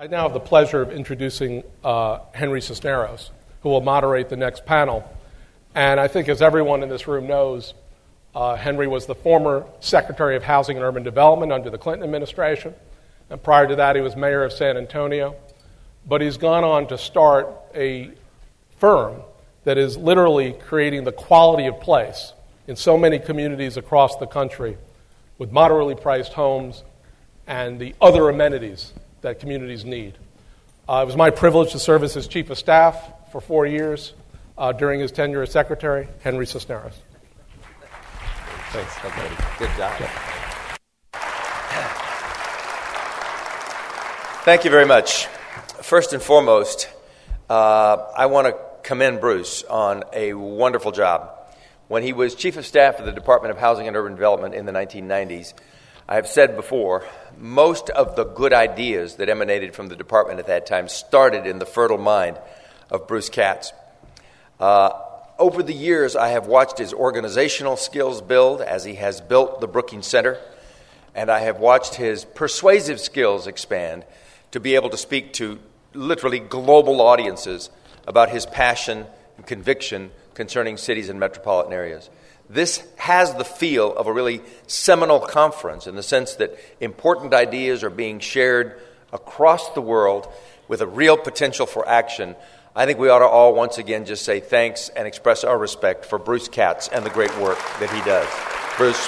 I now have the pleasure of introducing Henry Cisneros, who will moderate the next panel. And I think, as everyone in this room knows, Henry was the former Secretary of Housing and Urban Development under the Clinton administration. And prior to that, he was mayor of San Antonio. But he's gone on to start a firm that is literally creating the quality of place in so many communities across the country with moderately priced homes and the other amenities that communities need. It was my privilege to serve as his chief of staff for 4 years during his tenure as secretary. Henry Cisneros. Thanks. Good job. Yeah. Thank you very much. First and foremost, I want to commend Bruce on a wonderful job. When he was chief of staff of the Department of Housing and Urban Development in the 1990s, I have said before, most of the good ideas that emanated from the department at that time started in the fertile mind of Bruce Katz. Over the years, I have watched his organizational skills build as he has built the Brookings Center, and I have watched his persuasive skills expand to be able to speak to literally global audiences about his passion and conviction concerning cities and metropolitan areas. This has the feel of a really seminal conference in the sense that important ideas are being shared across the world with a real potential for action. I think we ought to all once again just say thanks and express our respect for Bruce Katz and the great work that he does. Bruce.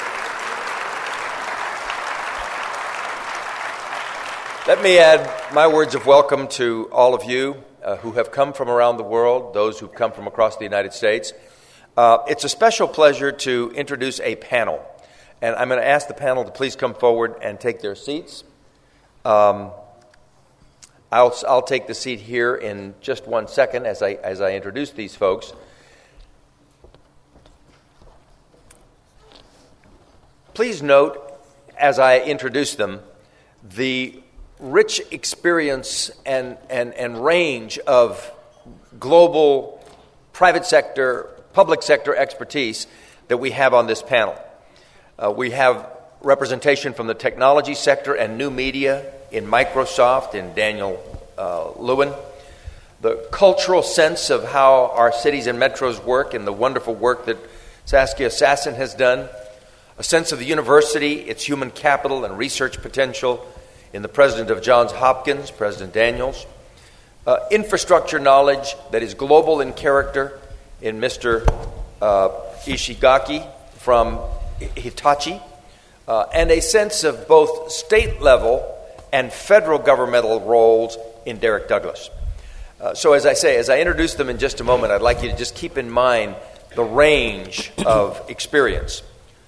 Let me add my words of welcome to all of you who have come from around the world, those who've come from across the United States. It's a special pleasure to introduce a panel, and I'm going to ask the panel to please come forward and take their seats. I'll take the seat here in just 1 second as I introduce these folks. Please note, as I introduce them, the rich experience and range of global private sector, public sector expertise that we have on this panel. We have representation from the technology sector and new media in Microsoft, in Daniel Lewin. The cultural sense of how our cities and metros work and the wonderful work that Saskia Sassen has done. A sense of the university, its human capital and research potential in the president of Johns Hopkins, President Daniels. Infrastructure knowledge that is global in character in Mr. Ishigaki from Hitachi, and a sense of both state level and federal governmental roles in Derek Douglas. So as I introduce them in just a moment, I'd like you to just keep in mind the range of experience.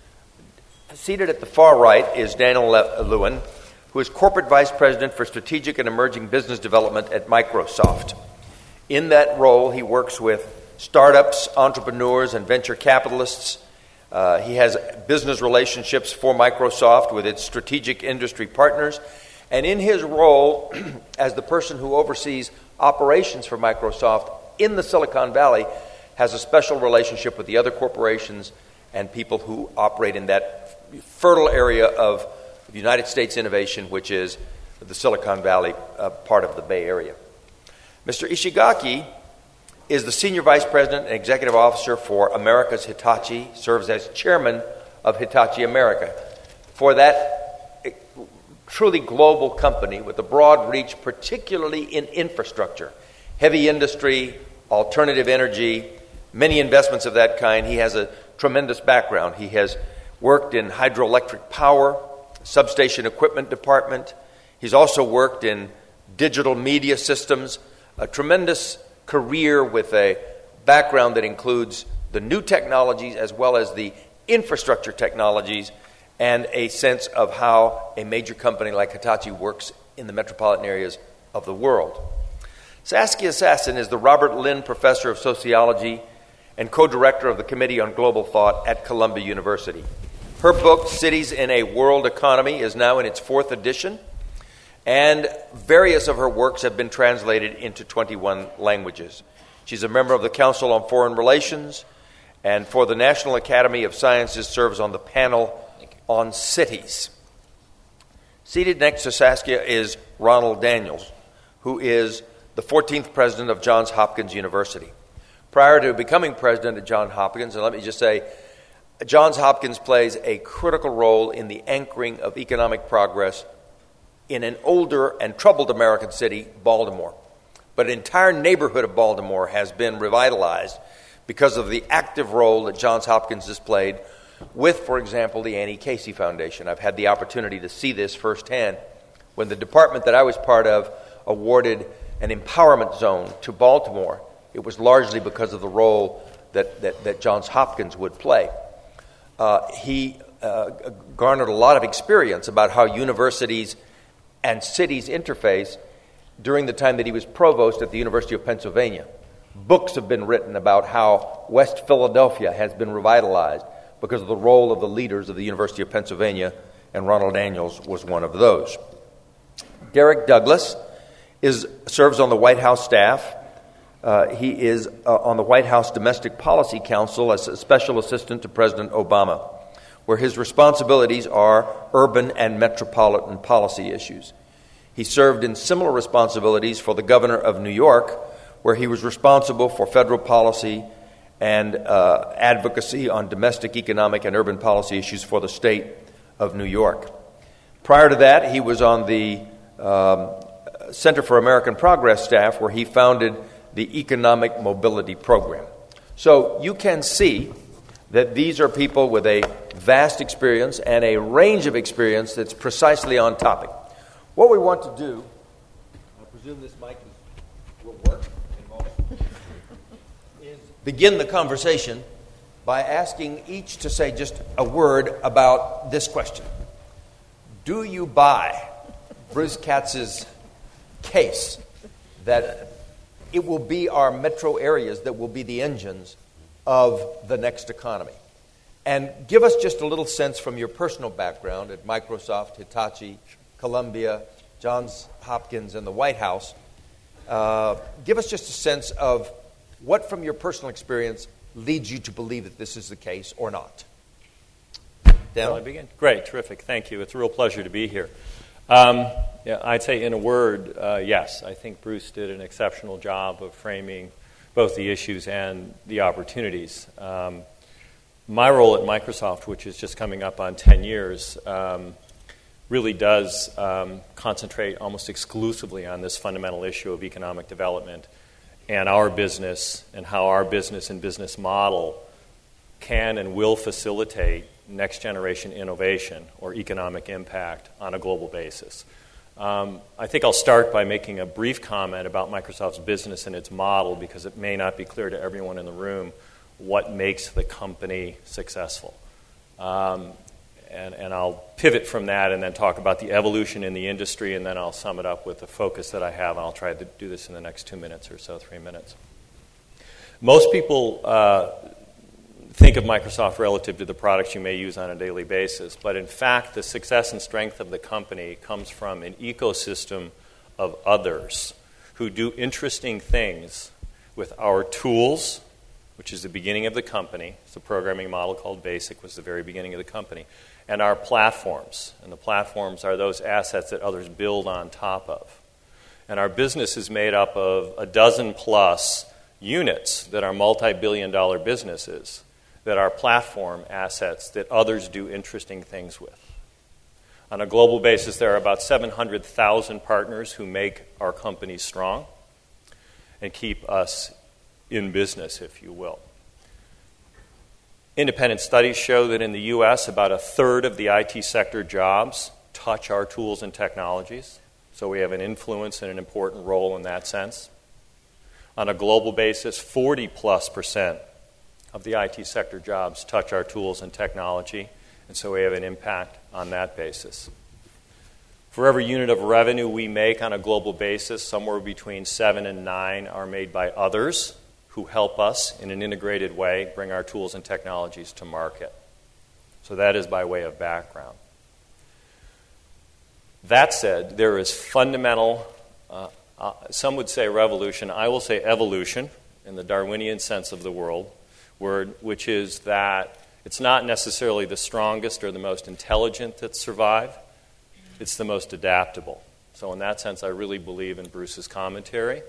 Seated at the far right is Daniel Lewin, who is Corporate Vice President for Strategic and Emerging Business Development at Microsoft. In that role, he works with startups, entrepreneurs, and venture capitalists. He has business relationships for Microsoft with its strategic industry partners. And in his role as the person who oversees operations for Microsoft in the Silicon Valley, has a special relationship with the other corporations and people who operate in that fertile area of the United States innovation, which is the Silicon Valley part of the Bay Area. Mr. Ishigaki is the Senior Vice President and Executive Officer for America's Hitachi, serves as Chairman of Hitachi America. For that truly global company with a broad reach, particularly in infrastructure, heavy industry, alternative energy, many investments of that kind, he has a tremendous background. He has worked in hydroelectric power, substation equipment department. He's also worked in digital media systems, a tremendous career with a background that includes the new technologies as well as the infrastructure technologies and a sense of how a major company like Hitachi works in the metropolitan areas of the world. Saskia Sassen is the Robert Lynn Professor of Sociology and co-director of the Committee on Global Thought at Columbia University. Her book, Cities in a World Economy, is now in its 4th edition, and various of her works have been translated into 21 languages. She's a member of the Council on Foreign Relations, and for the National Academy of Sciences serves on the panel on cities. Seated next to Saskia is Ronald Daniels, who is the 14th president of Johns Hopkins University. Prior to becoming president at Johns Hopkins, and let me just say, Johns Hopkins plays a critical role in the anchoring of economic progress in an older and troubled American city, Baltimore. But an entire neighborhood of Baltimore has been revitalized because of the active role that Johns Hopkins has played with, for example, the Annie Casey Foundation. I've had the opportunity to see this firsthand when the department that I was part of awarded an empowerment zone to Baltimore. It was largely because of the role that Johns Hopkins would play. He garnered a lot of experience about how universities and cities interface during the time that he was provost at the University of Pennsylvania. Books have been written about how West Philadelphia has been revitalized because of the role of the leaders of the University of Pennsylvania, and Ronald Daniels was one of those. Derek Douglas serves on the White House staff. He is on the White House Domestic Policy Council as a special assistant to President Obama, where his responsibilities are urban and metropolitan policy issues. He served in similar responsibilities for the governor of New York, where he was responsible for federal policy and advocacy on domestic, economic, and urban policy issues for the state of New York. Prior to that, he was on the Center for American Progress staff, where he founded the Economic Mobility Program. So you can see that these are people with a vast experience and a range of experience that's precisely on topic. What we want to do, I presume this mic will work, is begin the conversation by asking each to say just a word about this question. Do you buy Bruce Katz's case that it will be our metro areas that will be the engines of the next economy? And give us just a little sense from your personal background at Microsoft, Hitachi, Columbia, Johns Hopkins, and the White House. Give us just a sense of what from your personal experience leads you to believe that this is the case or not. Dan? Shall I begin? Great, terrific, thank you. It's a real pleasure to be here. I'd say in a word, yes, I think Bruce did an exceptional job of framing both the issues and the opportunities. My role at Microsoft, which is just coming up on 10 years, really does concentrate almost exclusively on this fundamental issue of economic development and our business and how our business and business model can and will facilitate next generation innovation or economic impact on a global basis. I think I'll start by making a brief comment about Microsoft's business and its model, because it may not be clear to everyone in the room what makes the company successful. And I'll pivot from that and then talk about the evolution in the industry, and then I'll sum it up with the focus that I have, and I'll try to do this in the next 2 minutes or so, 3 minutes. Most people think of Microsoft relative to the products you may use on a daily basis, but in fact, the success and strength of the company comes from an ecosystem of others who do interesting things with our tools, which is the beginning of the company. It's a programming model called BASIC, was the very beginning of the company, and our platforms. And the platforms are those assets that others build on top of. And our business is made up of a dozen plus units that are multi-billion-dollar businesses, that are platform assets that others do interesting things with. On a global basis, there are about 700,000 partners who make our company strong and keep us in business, if you will. Independent studies show that in the U.S., about a third of the IT sector jobs touch our tools and technologies, so we have an influence and an important role in that sense. On a global basis, 40+% of the IT sector jobs touch our tools and technology, and so we have an impact on that basis. For every unit of revenue we make on a global basis, somewhere between 7 and 9 are made by others who help us in an integrated way bring our tools and technologies to market. So that is by way of background. That said, there is fundamental, some would say revolution, I will say evolution in the Darwinian sense of the word, which is that it's not necessarily the strongest or the most intelligent that survive, it's the most adaptable. So in that sense, I really believe in Bruce's commentary.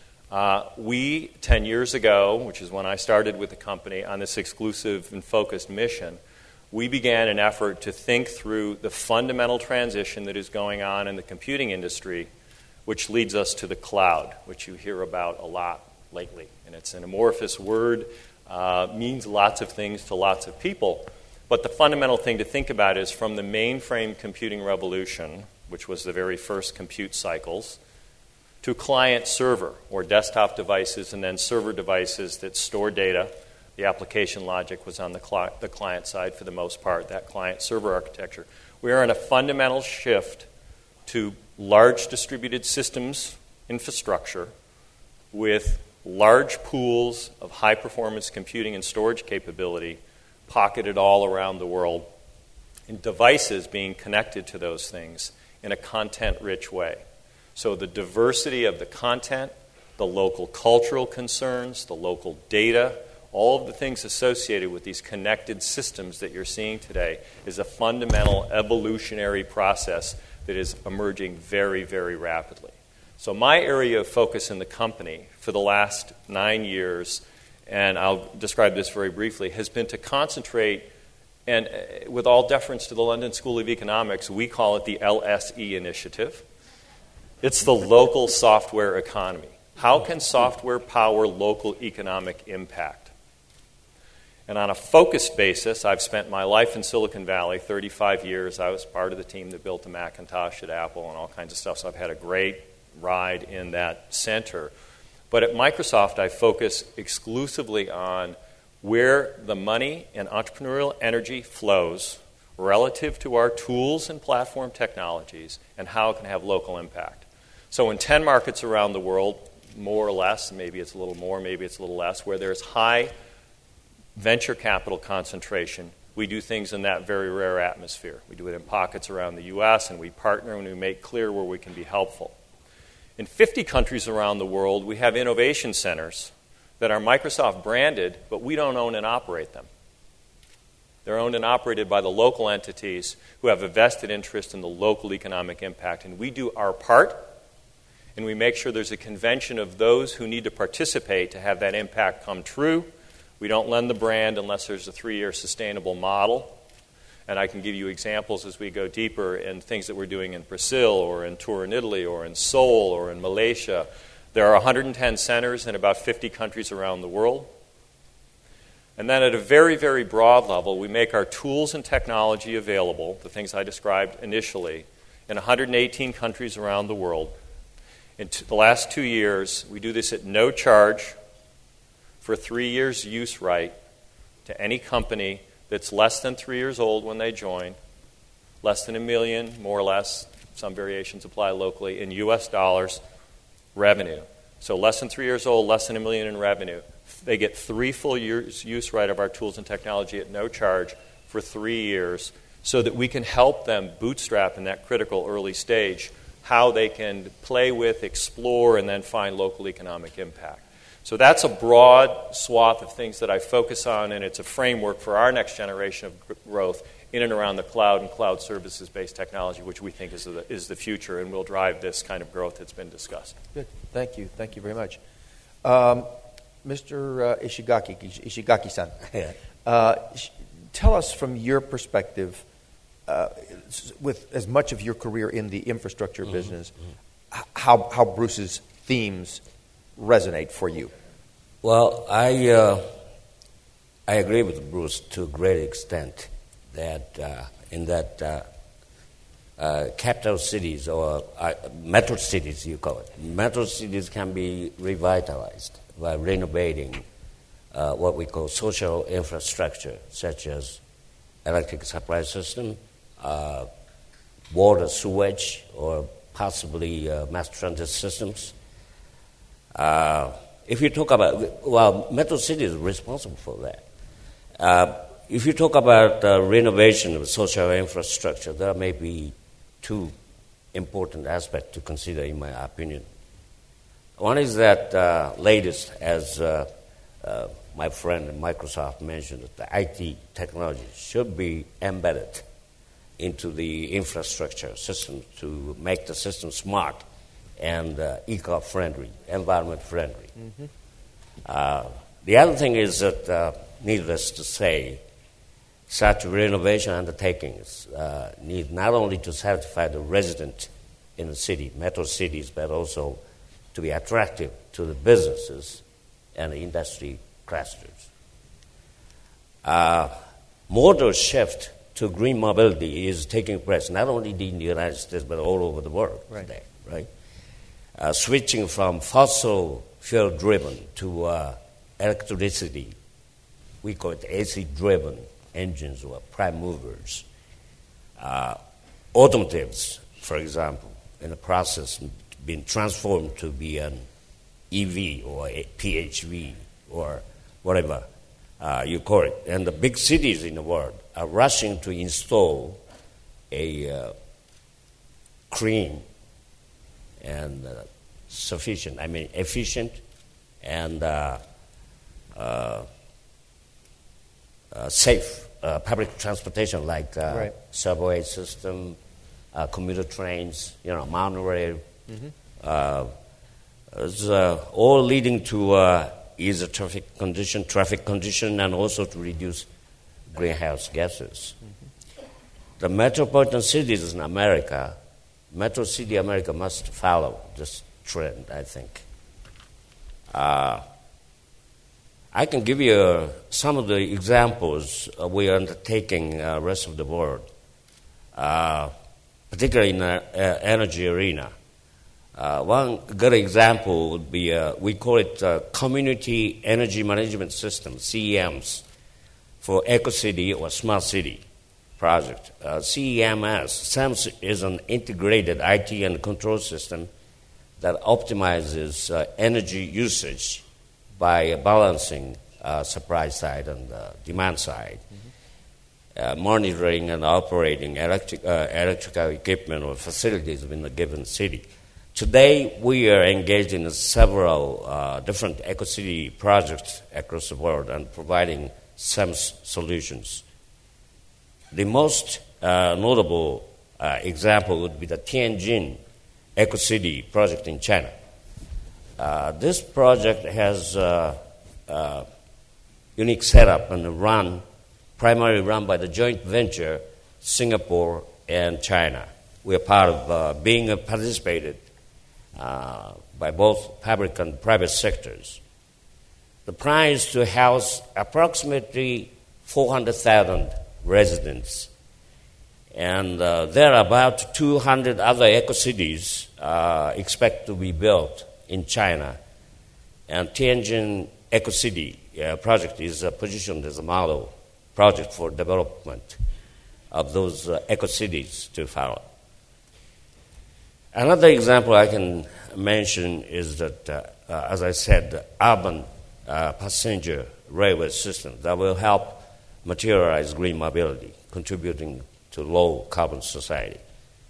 We, 10 years ago, which is when I started with the company on this exclusive and focused mission, we began an effort to think through the fundamental transition that is going on in the computing industry, which leads us to the cloud, which you hear about a lot lately. And it's an amorphous word, means lots of things to lots of people. But the fundamental thing to think about is from the mainframe computing revolution, which was the very first compute cycles, to client-server, or desktop devices, and then server devices that store data. The application logic was on the client side for the most part, that client-server architecture. We are in a fundamental shift to large distributed systems infrastructure with large pools of high-performance computing and storage capability pocketed all around the world, and devices being connected to those things in a content-rich way. So the diversity of the content, the local cultural concerns, the local data, all of the things associated with these connected systems that you're seeing today is a fundamental evolutionary process that is emerging very, very rapidly. So my area of focus in the company for the last 9 years, and I'll describe this very briefly, has been to concentrate, and with all deference to the London School of Economics, we call it the LSE initiative. It's the local software economy. How can software power local economic impact? And on a focused basis, I've spent my life in Silicon Valley, 35 years. I was part of the team that built the Macintosh at Apple and all kinds of stuff, so I've had a great ride in that center. But at Microsoft, I focus exclusively on where the money and entrepreneurial energy flows relative to our tools and platform technologies and how it can have local impact. So in 10 markets around the world, more or less, maybe it's a little more, maybe it's a little less, where there's high venture capital concentration, we do things in that very rare atmosphere. We do it in pockets around the U.S., and we partner and we make clear where we can be helpful. In 50 countries around the world, we have innovation centers that are Microsoft branded, but we don't own and operate them. They're owned and operated by the local entities who have a vested interest in the local economic impact. And we do our part, and we make sure there's a convention of those who need to participate to have that impact come true. We don't lend the brand unless there's a 3-year sustainable model. And I can give you examples as we go deeper in things that we're doing in Brazil or in Turin, Italy, or in Seoul or in Malaysia. There are 110 centers in about 50 countries around the world. And then at a very, very broad level, we make our tools and technology available, the things I described initially, in 118 countries around the world. In the last 2 years, we do this at no charge for 3 years use right to any company that's less than 3 years old when they join, less than $1 million, more or less, some variations apply locally, in U.S. dollars revenue. So less than 3 years old, less than $1 million in revenue. They get 3 full years use right of our tools and technology at no charge for 3 years so that we can help them bootstrap in that critical early stage how they can play with, explore, and then find local economic impact. So that's a broad swath of things that I focus on, and it's a framework for our next generation of growth in and around the cloud and cloud services-based technology, which we think is the future and will drive this kind of growth that's been discussed. Good. Thank you. Thank you very much. Mr. Ishigaki-san, tell us from your perspective, with as much of your career in the infrastructure business, how Bruce's themes resonate for you. Well, I agree with Bruce to a great extent that in that capital cities or metro cities, you call it, metro cities can be revitalized by renovating what we call social infrastructure, such as electric supply system, water, sewage, or possibly mass transit systems. If you talk about, well, metro cities are responsible for that. If you talk about renovation of social infrastructure, there may be 2 important aspects to consider, in my opinion. One is that latest, as my friend at Microsoft mentioned, that the IT technology should be embedded into the infrastructure system to make the system smart and eco-friendly, environment-friendly. The other thing is that, needless to say, such renovation undertakings need not only to satisfy the resident in the city, metro cities, but also to be attractive to the businesses and the industry clusters. Modal shift to green mobility is taking place not only in the United States but all over the world today, right? Switching from fossil fuel-driven to electricity, we call it AC-driven engines or prime movers. Automotives, for example, in the process being transformed to be an EV or a PHV or whatever you call it. And the big cities in the world are rushing to install a clean and efficient and safe public transportation like subway system, commuter trains, monorail. It's all leading to easier traffic condition, and also to reduce greenhouse gases. The metropolitan cities in America, Metro City America must follow this trend, I think. I can give you some of the examples we are undertaking rest of the world, particularly in the energy arena. One good example would be, we call it Community Energy Management System, CEMS, for EcoCity or Smart City project. CEMS is an integrated IT and control system that optimizes energy usage by balancing supply side and demand side, monitoring and operating electrical equipment or facilities in a given city. Today, we are engaged in several different EcoCity projects across the world and providing SEMS solutions. The most notable example would be the Tianjin EcoCity project in China. This project has a unique setup and primarily run by the joint venture Singapore and China. We are part of being participated by both public and private sectors. The plan is to house approximately 400,000 residents, and there are about 200 other eco-cities expect to be built in China. And Tianjin Eco-City project is positioned as a model project for development of those eco-cities to follow. Another example I can mention is that, as I said, the urban passenger railway system that will help materialize green mobility, contributing to low-carbon society.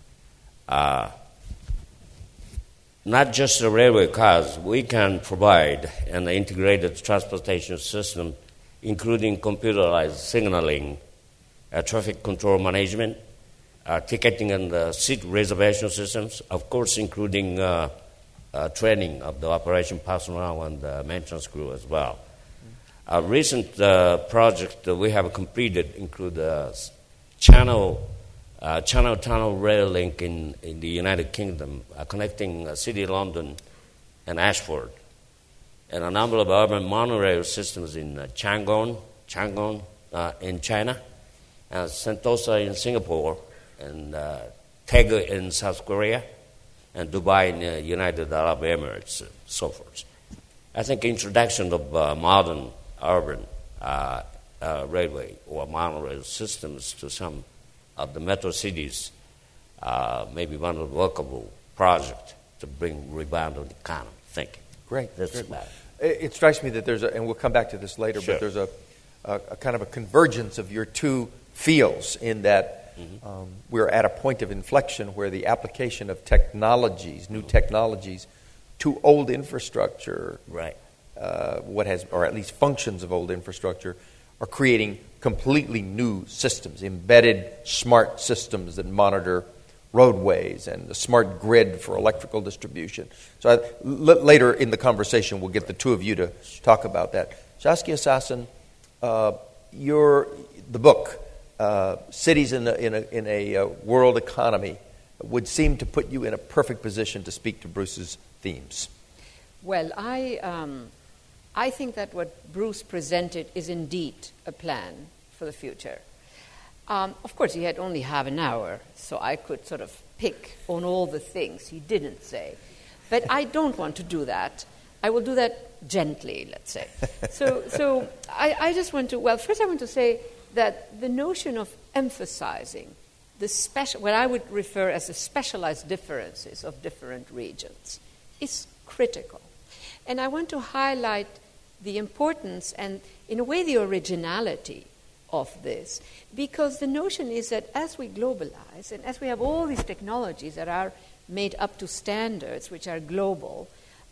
Not just the railway cars, we can provide an integrated transportation system, including computerized signaling, traffic control management, ticketing and seat reservation systems, of course, including training of the operation personnel and the maintenance crew as well. A recent project that we have completed include Channel Tunnel Rail Link in the United Kingdom, connecting City of London and Ashford, and a number of urban monorail systems in Yangon in China, Sentosa in Singapore, and Daegu in South Korea, and Dubai in the United Arab Emirates, and so forth. I think introduction of modern urban railway or monorail systems to some of the metro cities may be one of the workable projects to bring rebound on the economy. Thank you. Great. That's about it. It strikes me that there's and we'll come back to this later, Sure. but there's a kind of a convergence of your two fields in that we're at a point of inflection where the application of technologies, new technologies, to old infrastructure, right. or at least functions of old infrastructure, are creating completely new systems, embedded smart systems that monitor roadways and the smart grid for electrical distribution. So later in the conversation, we'll get the two of you to talk about that. Saskia Sassen, the book, Cities in a World Economy, would seem to put you in a perfect position to speak to Bruce's themes. Well, I think that what Bruce presented is indeed a plan for the future. Of course, he had only half an hour, so I could sort of pick on all the things he didn't say. But I don't want to do that. I will do that gently, let's say. So I just want to, well, first I want to say that the notion of emphasizing what I would refer as the specialized differences of different regions is critical. And I want to highlight the importance and, in a way, the originality of this, because the notion is that as we globalize and as we have all these technologies that are made up to standards which are global,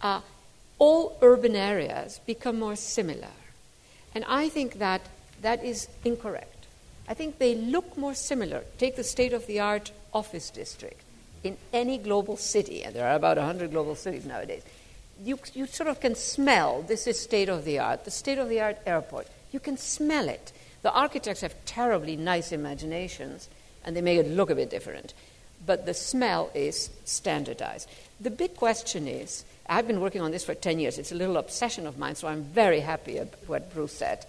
all urban areas become more similar. And I think that is incorrect. I think they look more similar. Take the state-of-the-art office district in any global city, and there are about 100 global cities nowadays. You sort of can smell this is state-of-the-art. The state-of-the-art airport, you can smell it. The architects have terribly nice imaginations, and they make it look a bit different. But the smell is standardized. The big question is, I've been working on this for 10 years. It's a little obsession of mine, so I'm very happy about what Bruce said.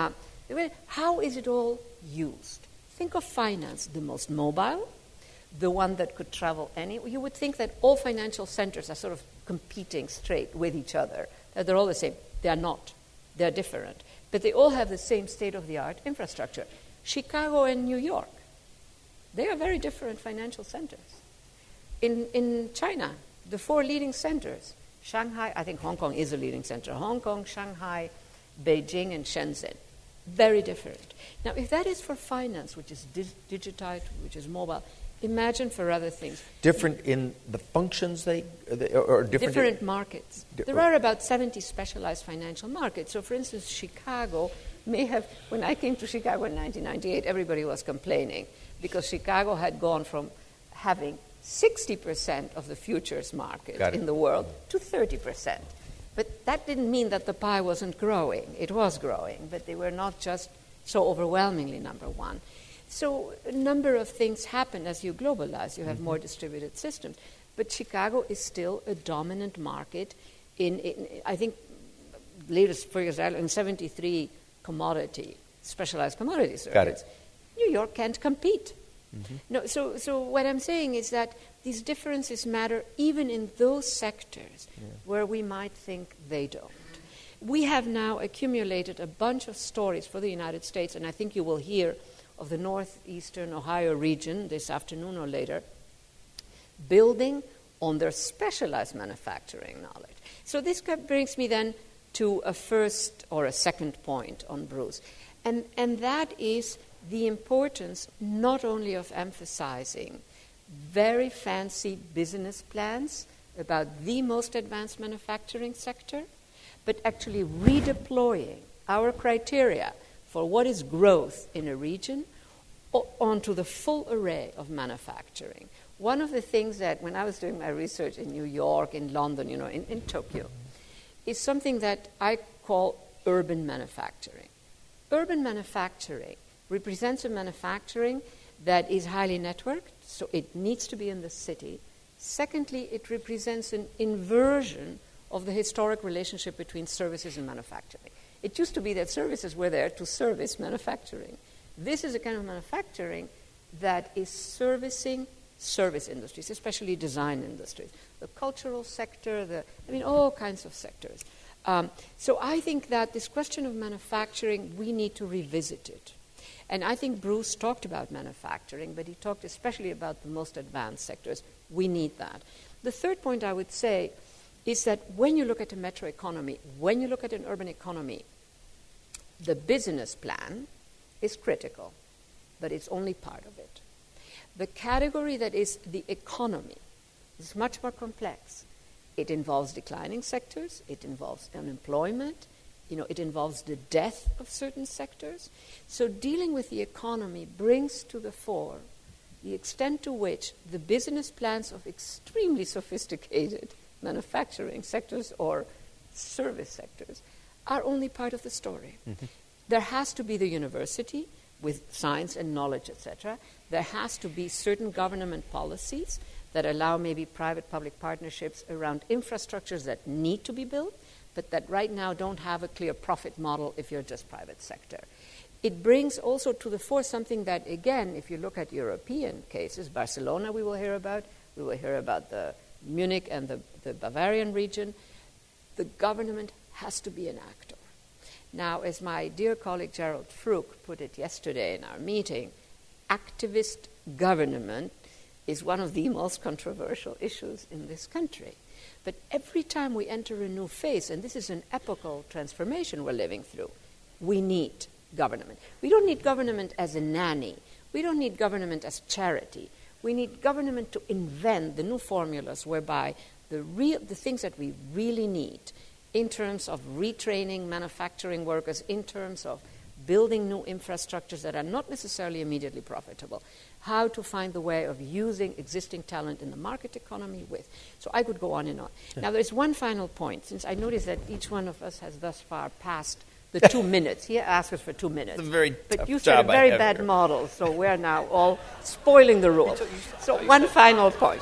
How is it all used? Think of finance, the most mobile, the one that could travel anywhere. You would think that all financial centers are sort of competing straight with each other, that they're all the same. They are not. They're different. But they all have the same state-of-the-art infrastructure. Chicago and New York, they are very different financial centers. In China, the 4 leading centers, Shanghai, I think Hong Kong is a leading center, Hong Kong, Shanghai, Beijing, and Shenzhen, very different. Now, if that is for finance, which is digitized, which is mobile, imagine for other things. Different in the functions or different? Different markets. There are about 70 specialized financial markets. So, for instance, Chicago may have, when I came to Chicago in 1998, everybody was complaining because Chicago had gone from having 60% of the futures market in the world to 30%. But that didn't mean that the pie wasn't growing. It was growing, but they were not just so overwhelmingly number one. So a number of things happen as you globalize. You have more distributed systems. But Chicago is still a dominant market in I think, latest, for example, in 73 specialized commodity circuits. New York can't compete. No, so what I'm saying is that these differences matter even in those sectors where we might think they don't. We have now accumulated a bunch of stories for the United States, and I think you will hear of the northeastern Ohio region this afternoon or later, building on their specialized manufacturing knowledge. So this brings me then to a first or a second point on Bruce, and that is the importance not only of emphasizing very fancy business plans about the most advanced manufacturing sector, but actually redeploying our criteria for what is growth in a region onto the full array of manufacturing. One of the things that when I was doing my research in New York, in London, in Tokyo, is something that I call urban manufacturing. Urban manufacturing represents a manufacturing that is highly networked, so it needs to be in the city. Secondly, it represents an inversion of the historic relationship between services and manufacturing. It used to be that services were there to service manufacturing. This is a kind of manufacturing that is servicing service industries, especially design industries, the cultural sector, all kinds of sectors. So I think that this question of manufacturing, we need to revisit it. And I think Bruce talked about manufacturing, but he talked especially about the most advanced sectors. We need that. The third point I would say is that when you look at a metro economy, when you look at an urban economy, the business plan is critical, but it's only part of it. The category that is the economy is much more complex. It involves declining sectors, it involves unemployment, it involves the death of certain sectors. So dealing with the economy brings to the fore the extent to which the business plans of extremely sophisticated manufacturing sectors or service sectors are only part of the story. Mm-hmm. There has to be the university with science and knowledge, etc. There has to be certain government policies that allow maybe private-public partnerships around infrastructures that need to be built, but that right now don't have a clear profit model if you're just private sector. It brings also to the fore something that, again, if you look at European cases, Barcelona we will hear about the Munich and the Bavarian region, the government has to be an actor. Now, as my dear colleague Gerald Fruch put it yesterday in our meeting, activist government is one of the most controversial issues in this country. But every time we enter a new phase, and this is an epochal transformation we're living through, we need government. We don't need government as a nanny. We don't need government as charity. We need government to invent the new formulas whereby the things that we really need in terms of retraining manufacturing workers, in terms of building new infrastructures that are not necessarily immediately profitable, how to find the way of using existing talent in the market economy with. So I could go on and on. Yeah. Now, there's one final point, since I noticed that each one of us has thus far passed the 2 minutes. He asked us for 2 minutes. It's a very but you set a very bad model, so we're now all spoiling the rule. So one final point.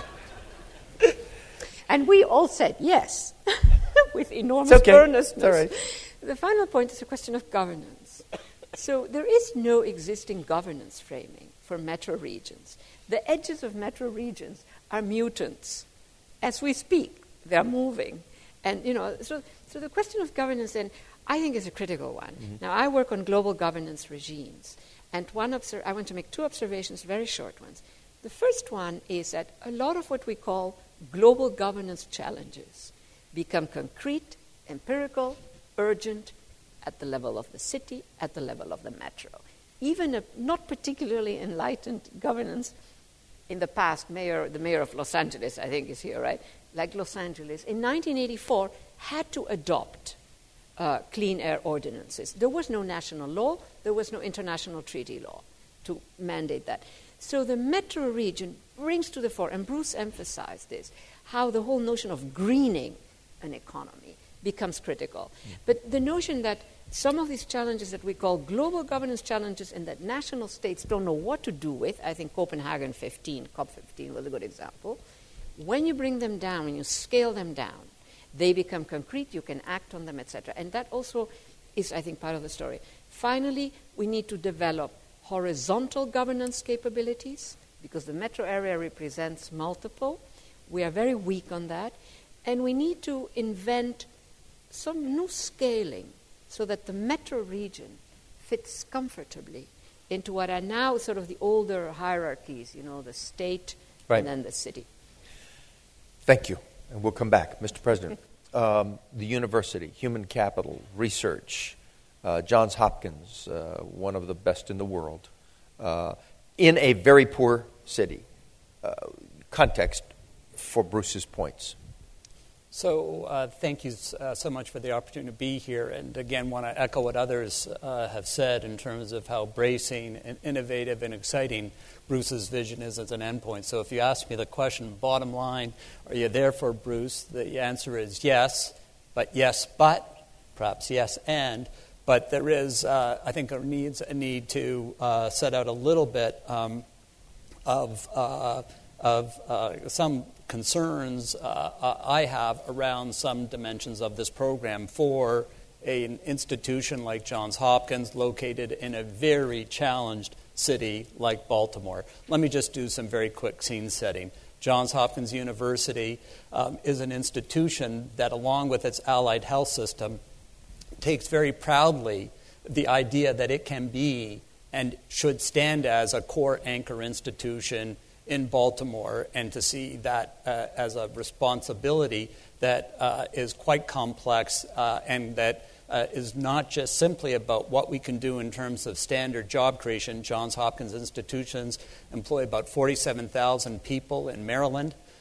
And we all said yes, with enormous earnestness. All right. The final point is a question of governance. So there is no existing governance framing for metro regions. The edges of metro regions are mutants. As we speak, they're moving. And, so the question of governance then, I think, is a critical one. Mm-hmm. Now, I work on global governance regimes. And I want to make 2 observations, very short ones. The first one is that a lot of what we call global governance challenges become concrete, empirical, urgent at the level of the city, at the level of the metro. Even a not particularly enlightened governance in the past, the mayor of Los Angeles, I think is here, right? Like Los Angeles, in 1984, had to adopt clean air ordinances. There was no national law, there was no international treaty law to mandate that. So the metro region brings to the fore, and Bruce emphasized this, how the whole notion of greening an economy becomes critical. But the notion that some of these challenges that we call global governance challenges and that national states don't know what to do with, I think Copenhagen 15, COP15 was a good example. When you bring them down, when you scale them down, they become concrete, you can act on them, etc. And that also is, I think, part of the story. Finally, we need to develop horizontal governance capabilities because the metro area represents multiple. We are very weak on that. And we need to invent some new scaling so that the metro region fits comfortably into what are now sort of the older hierarchies, the state and then the city. Thank you. And we'll come back. Mr. President, the university, human capital, research, Johns Hopkins, one of the best in the world, in a very poor city. Context for Bruce's points. So thank you so much for the opportunity to be here. And again, want to echo what others have said in terms of how bracing and innovative and exciting Bruce's vision is as an endpoint. So if you ask me the question, bottom line, are you there for Bruce? The answer is yes, but perhaps yes and. But there is, I think, a need to set out a little bit of some concerns I have around some dimensions of this program for an institution like Johns Hopkins located in a very challenged city like Baltimore. Let me just do some very quick scene setting. Johns Hopkins University is an institution that, along with its allied health system, takes very proudly the idea that it can be and should stand as a core anchor institution in Baltimore, and to see that as a responsibility that is quite complex and that is not just simply about what we can do in terms of standard job creation. Johns Hopkins institutions employ about 47,000 people in Maryland.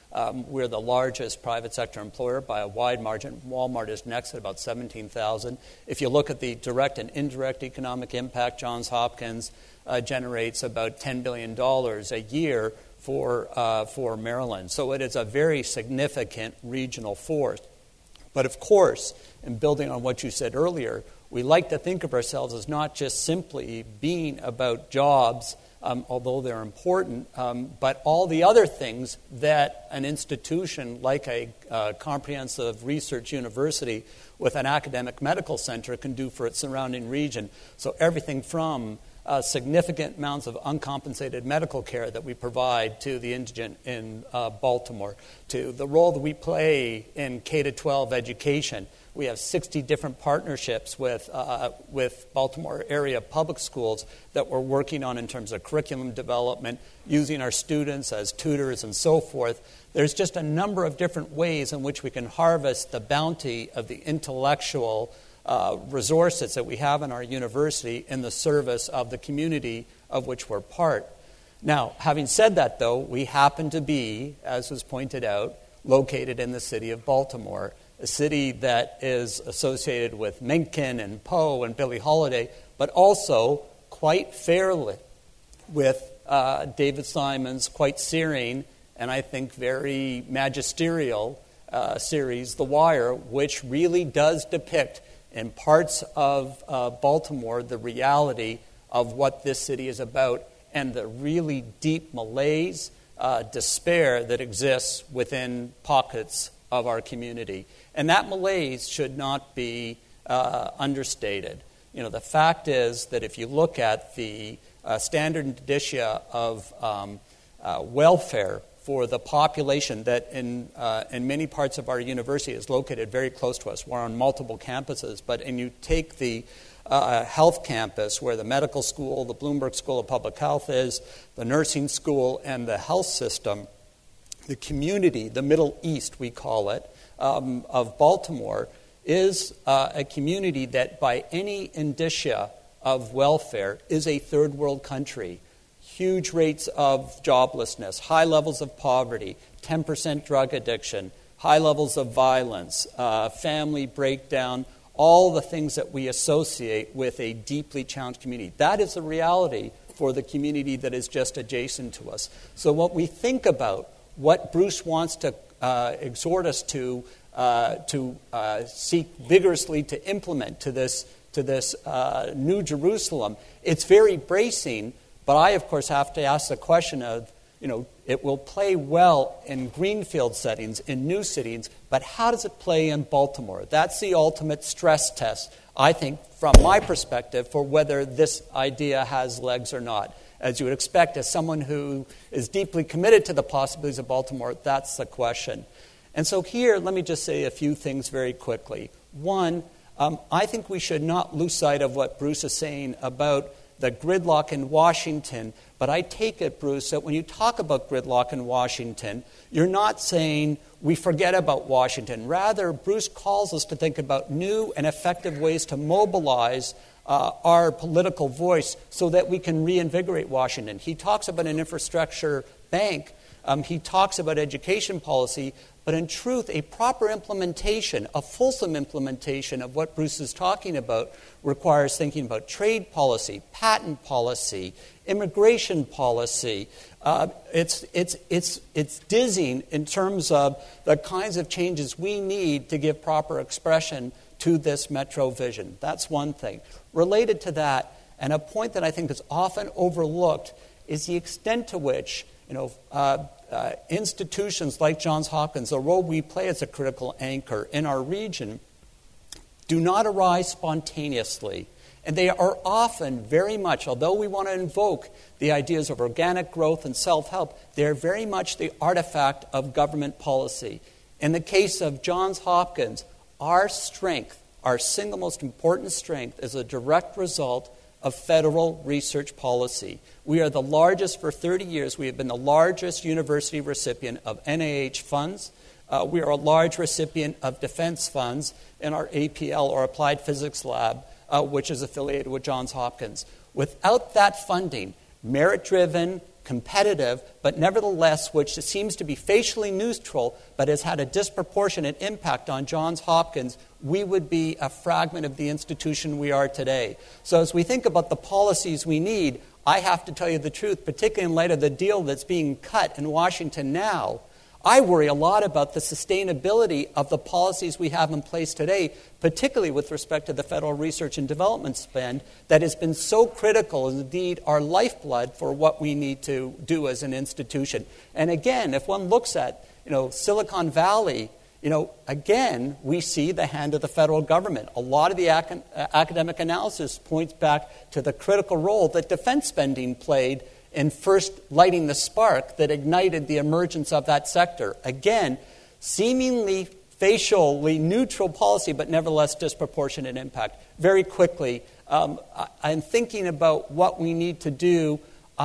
We're the largest private sector employer by a wide margin. Walmart is next at about 17,000. If you look at the direct and indirect economic impact, Johns Hopkins generates about $10 billion a year for Maryland. So it is a very significant regional force. But of course, in building on what you said earlier, we like to think of ourselves as not just simply being about jobs, although they're important, but all the other things that an institution like a comprehensive research university with an academic medical center can do for its surrounding region. So everything from significant amounts of uncompensated medical care that we provide to the indigent in Baltimore, to the role that we play in K-12 education. We have 60 different partnerships with Baltimore area public schools that we're working on in terms of curriculum development, using our students as tutors and so forth. There's just a number of different ways in which we can harvest the bounty of the intellectual resources that we have in our university in the service of the community of which we're part. Now, having said that, though, we happen to be, as was pointed out, located in the city of Baltimore, a city that is associated with Mencken and Poe and Billie Holiday, but also quite fairly with David Simon's quite searing and I think very magisterial series, The Wire, which really does depict in parts of Baltimore the reality of what this city is about and the really deep malaise, despair that exists within pockets of our community. And that malaise should not be understated. You know, the fact is that if you look at the standard indicia of welfare for the population that in many parts of our university is located very close to us, we're on multiple campuses, but and you take the health campus where the medical school, the Bloomberg School of Public Health is, the nursing school, and the health system, the community, the Middle East we call it, of Baltimore is a community that by any indicia of welfare is a third world country. Huge rates of joblessness, high levels of poverty, 10% drug addiction, high levels of violence, family breakdown, all the things that we associate with a deeply challenged community. That is the reality for the community that is just adjacent to us. So what we think about, what Bruce wants to exhort us to seek vigorously to implement to this New Jerusalem, it's very bracing. But I, of course, have to ask the question of, it will play well in greenfield settings, in new cities, but how does it play in Baltimore? That's the ultimate stress test, I think, from my perspective, for whether this idea has legs or not. As you would expect, as someone who is deeply committed to the possibilities of Baltimore, that's the question. And so here, let me just say a few things very quickly. One, I think we should not lose sight of what Bruce is saying about the gridlock in Washington, but I take it, Bruce, that when you talk about gridlock in Washington, you're not saying we forget about Washington. Rather, Bruce calls us to think about new and effective ways to mobilize our political voice so that we can reinvigorate Washington. He talks about an infrastructure bank. He talks about education policy. But in truth, a proper implementation, a fulsome implementation of what Bruce is talking about requires thinking about trade policy, patent policy, immigration policy. It's dizzying in terms of the kinds of changes we need to give proper expression to this metro vision. That's one thing. Related to that, and a point that I think is often overlooked, is the extent to which institutions like Johns Hopkins, the role we play as a critical anchor in our region, do not arise spontaneously. And they are often very much, although we want to invoke the ideas of organic growth and self-help, they're very much the artifact of government policy. In the case of Johns Hopkins, our strength, our single most important strength, is a direct result of federal research policy. We are the largest for 30 years. We have been the largest university recipient of NIH funds. We are a large recipient of defense funds in our APL, or Applied Physics Lab, which is affiliated with Johns Hopkins. Without that funding, merit-driven, competitive, but nevertheless which seems to be facially neutral, but has had a disproportionate impact on Johns Hopkins, we would be a fragment of the institution we are today. So as we think about the policies we need, I have to tell you the truth, particularly in light of the deal that's being cut in Washington now, I worry a lot about the sustainability of the policies we have in place today, particularly with respect to the federal research and development spend that has been so critical and indeed our lifeblood for what we need to do as an institution. And again, if one looks at Silicon Valley, again, we see the hand of the federal government. A lot of the academic analysis points back to the critical role that defense spending played in first lighting the spark that ignited the emergence of that sector. Again, seemingly facially neutral policy, but nevertheless disproportionate impact. Very quickly, I'm thinking about what we need to do.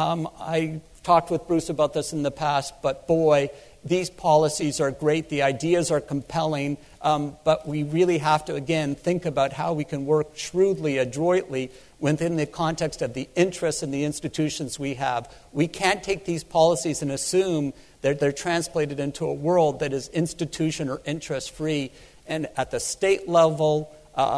I talked with Bruce about this in the past, but boy, these policies are great. The ideas are compelling, but we really have to, again, think about how we can work shrewdly, adroitly, within the context of the interests and the institutions we have. We can't take these policies and assume that they're translated into a world that is institution or interest-free. And at the state level,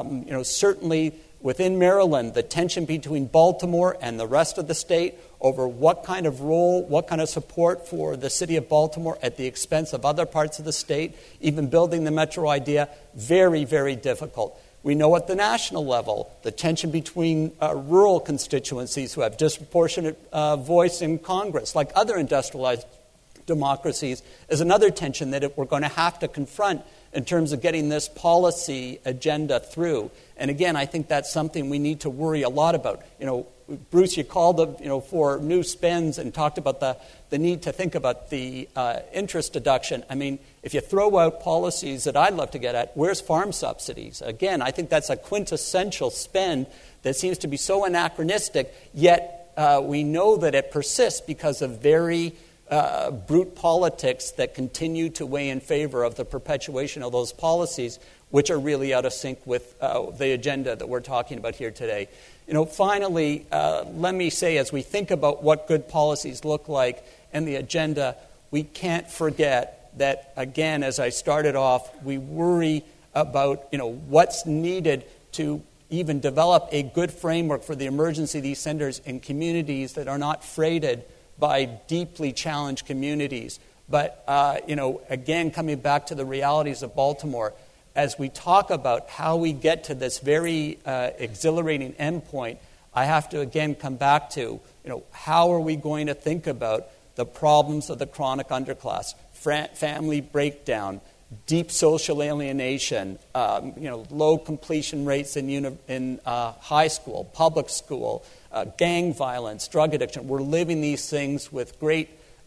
certainly within Maryland, the tension between Baltimore and the rest of the state over what kind of role, what kind of support for the city of Baltimore at the expense of other parts of the state, even building the metro idea, very, very difficult. We know at the national level, the tension between rural constituencies who have disproportionate voice in Congress, like other industrialized democracies, is another tension that we're going to have to confront in terms of getting this policy agenda through. And again, I think that's something we need to worry a lot about. Bruce, you called for new spends and talked about the need to think about the interest deduction. I mean, if you throw out policies that I'd love to get at, where's farm subsidies? Again, I think that's a quintessential spend that seems to be so anachronistic, yet we know that it persists because of very brute politics that continue to weigh in favor of the perpetuation of those policies, which are really out of sync with the agenda that we're talking about here today. Finally, let me say, as we think about what good policies look like and the agenda, we can't forget that, again, as I started off, we worry about, what's needed to even develop a good framework for the emergence of these centers in communities that are not freighted by deeply challenged communities. But, again, coming back to the realities of Baltimore, as we talk about how we get to this very exhilarating endpoint, I have to again come back to, how are we going to think about the problems of the chronic underclass, family breakdown, deep social alienation, low completion rates in high school, public school, gang violence, drug addiction. We're living these things with great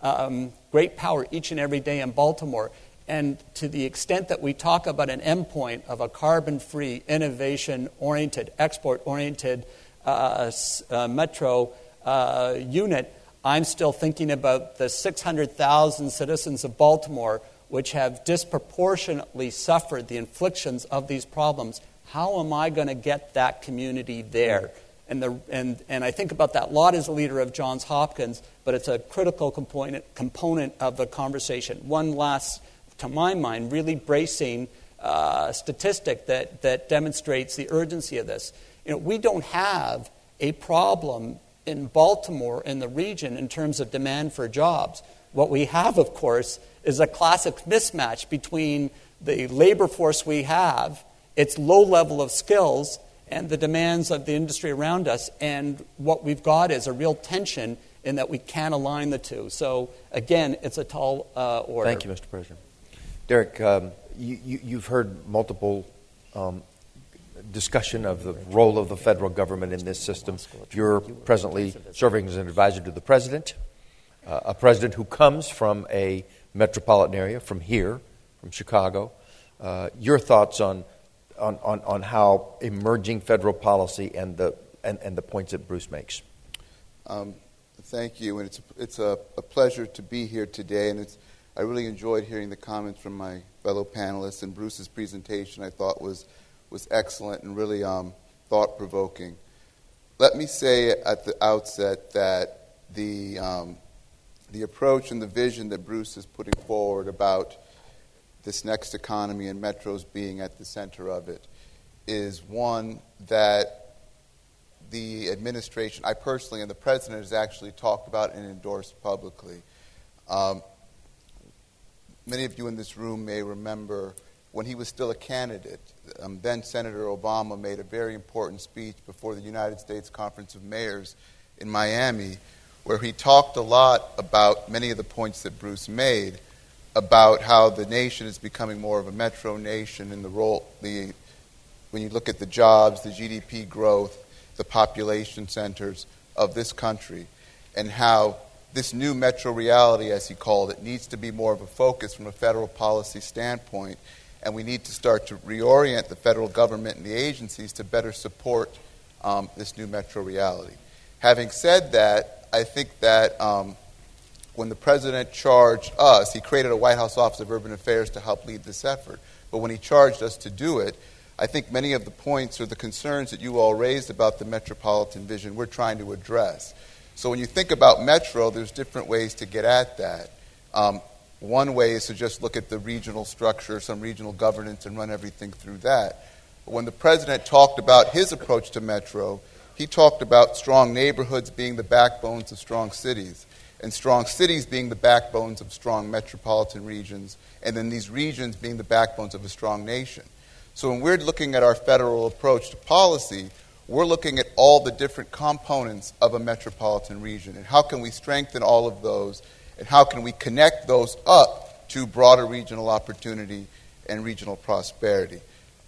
power each and every day in Baltimore. And to the extent that we talk about an endpoint of a carbon-free, innovation-oriented, export-oriented metro unit, I'm still thinking about the 600,000 citizens of Baltimore which have disproportionately suffered the inflictions of these problems. How am I going to get that community there? And I think about that a lot as a leader of Johns Hopkins, but it's a critical component of the conversation. One last, to my mind, really bracing statistic that demonstrates the urgency of this. We don't have a problem in Baltimore, in the region, in terms of demand for jobs. What we have, of course, is a classic mismatch between the labor force we have, its low level of skills, and the demands of the industry around us. And what we've got is a real tension in that we can't align the two. So, again, it's a tall order. Thank you, Mr. President. Derek, you've heard multiple discussion of the role of the federal government in this system. You're presently serving as an advisor to the president, a president who comes from a metropolitan area, from here, from Chicago. Your thoughts on how emerging federal policy and the points that Bruce makes. Thank you, and it's a pleasure to be here today, and I really enjoyed hearing the comments from my fellow panelists, and Bruce's presentation I thought was excellent and really thought-provoking. Let me say at the outset that the the approach and the vision that Bruce is putting forward about this next economy and metros being at the center of it is one that the administration, I personally, and the president has actually talked about and endorsed publicly. Many of you in this room may remember when he was still a candidate, then Senator Obama made a very important speech before the United States Conference of Mayors in Miami, where he talked a lot about many of the points that Bruce made about how the nation is becoming more of a metro nation and the role, when you look at the jobs, the GDP growth, the population centers of this country, and how this new metro reality, as he called it, needs to be more of a focus from a federal policy standpoint, and we need to start to reorient the federal government and the agencies to better support this new metro reality. Having said that, I think that when the president charged us, he created a White House Office of Urban Affairs to help lead this effort, but when he charged us to do it, I think many of the points or the concerns that you all raised about the metropolitan vision we're trying to address. So when you think about metro, there's different ways to get at that. One way is to just look at the regional structure, some regional governance, and run everything through that. But when the president talked about his approach to metro, he talked about strong neighborhoods being the backbones of strong cities, and strong cities being the backbones of strong metropolitan regions, and then these regions being the backbones of a strong nation. So when we're looking at our federal approach to policy, we're looking at all the different components of a metropolitan region, and how can we strengthen all of those, and how can we connect those up to broader regional opportunity and regional prosperity.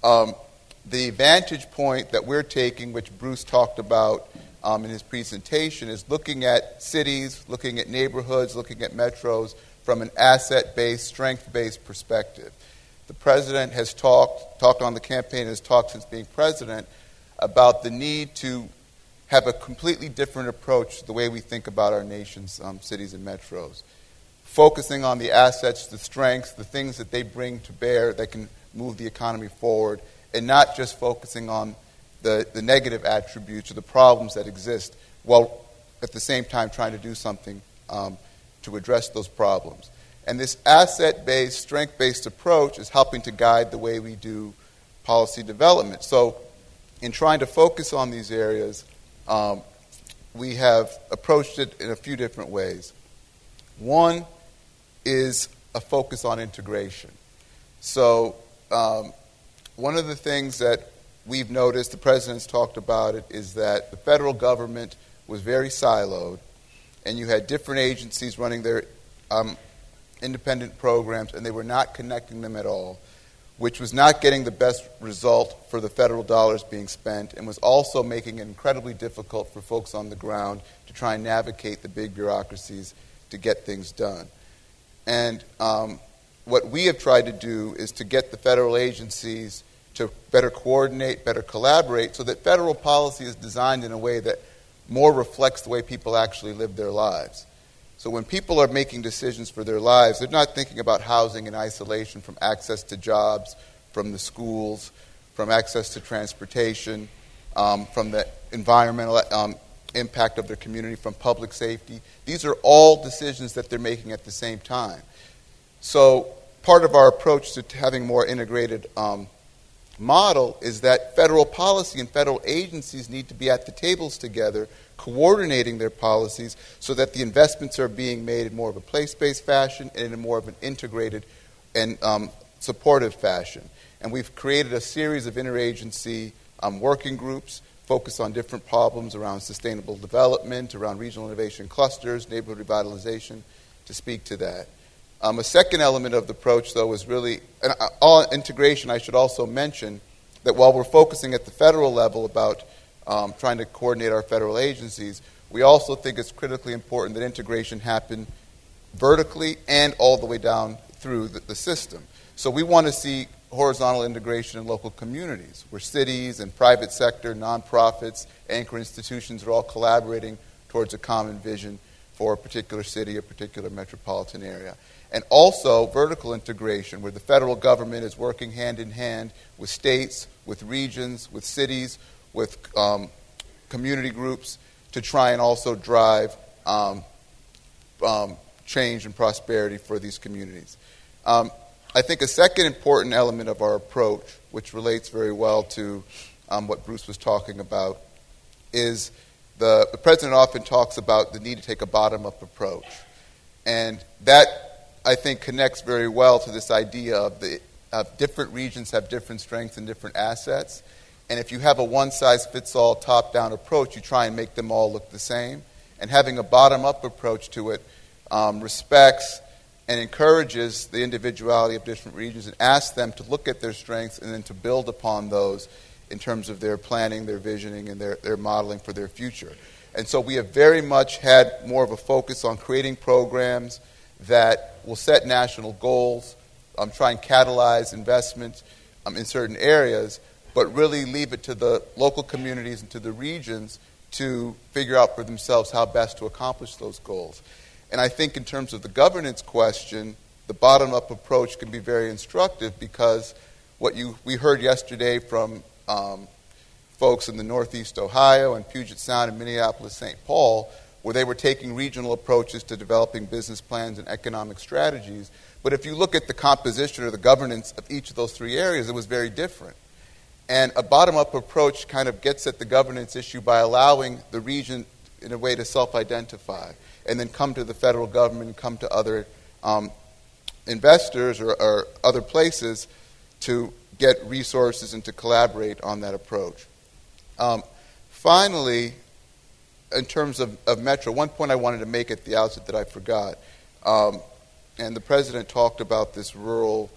The vantage point that we're taking, which Bruce talked about in his presentation, is looking at cities, looking at neighborhoods, looking at metros from an asset-based, strength-based perspective. The president has talked on the campaign, has talked since being president, about the need to have a completely different approach to the way we think about our nation's cities and metros. Focusing on the assets, the strengths, the things that they bring to bear that can move the economy forward, and not just focusing on the negative attributes or the problems that exist, while at the same time trying to do something to address those problems. And this asset-based, strength-based approach is helping to guide the way we do policy development. So in trying to focus on these areas, we have approached it in a few different ways. One is a focus on integration. So one of the things that we've noticed, the president's talked about it, is that the federal government was very siloed, and you had different agencies running their independent programs, and they were not connecting them at all, which was not getting the best result for the federal dollars being spent, and was also making it incredibly difficult for folks on the ground to try and navigate the big bureaucracies to get things done. And what we have tried to do is to get the federal agencies to better coordinate, better collaborate, so that federal policy is designed in a way that more reflects the way people actually live their lives. So when people are making decisions for their lives, they're not thinking about housing in isolation from access to jobs, from the schools, from access to transportation, from the environmental impact of their community, from public safety. These are all decisions that they're making at the same time. So part of our approach to having more integrated model is that federal policy and federal agencies need to be at the tables together, coordinating their policies so that the investments are being made in more of a place-based fashion and in more of an integrated and supportive fashion. And we've created a series of interagency working groups focused on different problems around sustainable development, around regional innovation clusters, neighborhood revitalization, to speak to that. A second element of the approach, though, is really all integration. I should also mention that while we're focusing at the federal level about trying to coordinate our federal agencies, we also think it's critically important that integration happen vertically and all the way down through the system. So we want to see horizontal integration in local communities, where cities and private sector, nonprofits, anchor institutions are all collaborating towards a common vision for a particular city, a particular metropolitan area. And also vertical integration, where the federal government is working hand in hand with states, with regions, with cities, with community groups to try and also drive change and prosperity for these communities. I think a second important element of our approach, which relates very well to what Bruce was talking about, is the president often talks about the need to take a bottom-up approach. And that, I think, connects very well to this idea of different regions have different strengths and different assets. And if you have a one-size-fits-all top-down approach, you try and make them all look the same. And having a bottom-up approach to it respects and encourages the individuality of different regions and asks them to look at their strengths and then to build upon those in terms of their planning, their visioning, and their modeling for their future. And so we have very much had more of a focus on creating programs that will set national goals, try and catalyze investment in certain areas, but really leave it to the local communities and to the regions to figure out for themselves how best to accomplish those goals. And I think in terms of the governance question, the bottom-up approach can be very instructive because what we heard yesterday from folks in the Northeast Ohio and Puget Sound and Minneapolis, St. Paul, where they were taking regional approaches to developing business plans and economic strategies. But if you look at the composition or the governance of each of those three areas, it was very different. And a bottom-up approach kind of gets at the governance issue by allowing the region in a way to self-identify and then come to the federal government and come to other investors or other places to get resources and to collaborate on that approach. Finally, in terms of Metro, one point I wanted to make at the outset that I forgot, and the president talked about this rural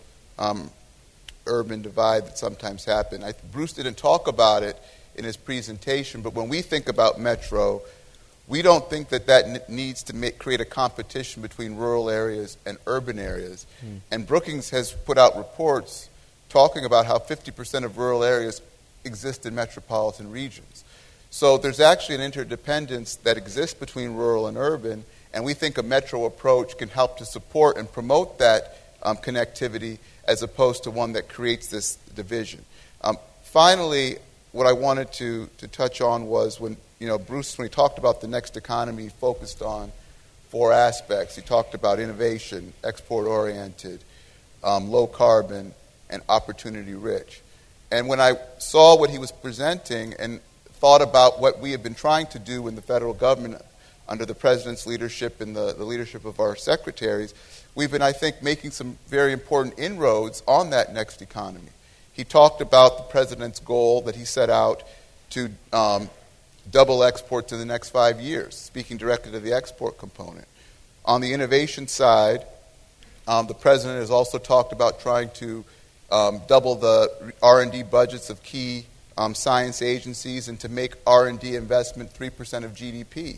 urban divide that sometimes happens. Bruce didn't talk about it in his presentation, but when we think about Metro, we don't think that needs to create a competition between rural areas and urban areas. And Brookings has put out reports talking about how 50% of rural areas exist in metropolitan regions. So there's actually an interdependence that exists between rural and urban, and we think a Metro approach can help to support and promote that connectivity as opposed to one that creates this division. Finally, what I wanted to touch on was when Bruce, when he talked about the next economy, focused on four aspects. He talked about innovation, export-oriented, low carbon, and opportunity-rich. And when I saw what he was presenting and thought about what we have been trying to do in the federal government under the president's leadership and the leadership of our secretaries, we've been, I think, making some very important inroads on that next economy. He talked about the president's goal that he set out to double exports in the next 5 years, speaking directly to the export component. On the innovation side, the president has also talked about trying to double the R&D budgets of key science agencies and to make R&D investment 3% of GDP.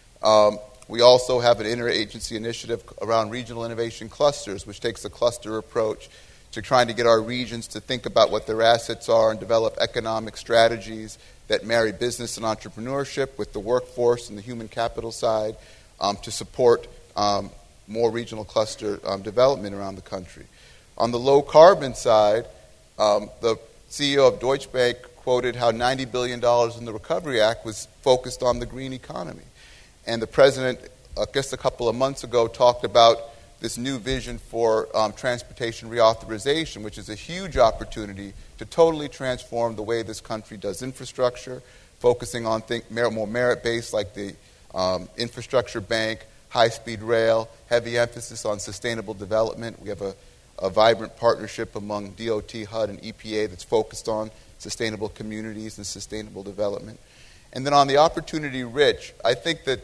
We also have an interagency initiative around regional innovation clusters, which takes a cluster approach to trying to get our regions to think about what their assets are and develop economic strategies that marry business and entrepreneurship with the workforce and the human capital side to support more regional cluster development around the country. On the low carbon side, the CEO of Deutsche Bank quoted how $90 billion in the Recovery Act was focused on the green economy. And the president, I guess a couple of months ago, talked about this new vision for transportation reauthorization, which is a huge opportunity to totally transform the way this country does infrastructure, focusing on more merit-based like the infrastructure bank, high-speed rail, heavy emphasis on sustainable development. We have a vibrant partnership among DOT, HUD, and EPA that's focused on sustainable communities and sustainable development. And then on the opportunity-rich, I think that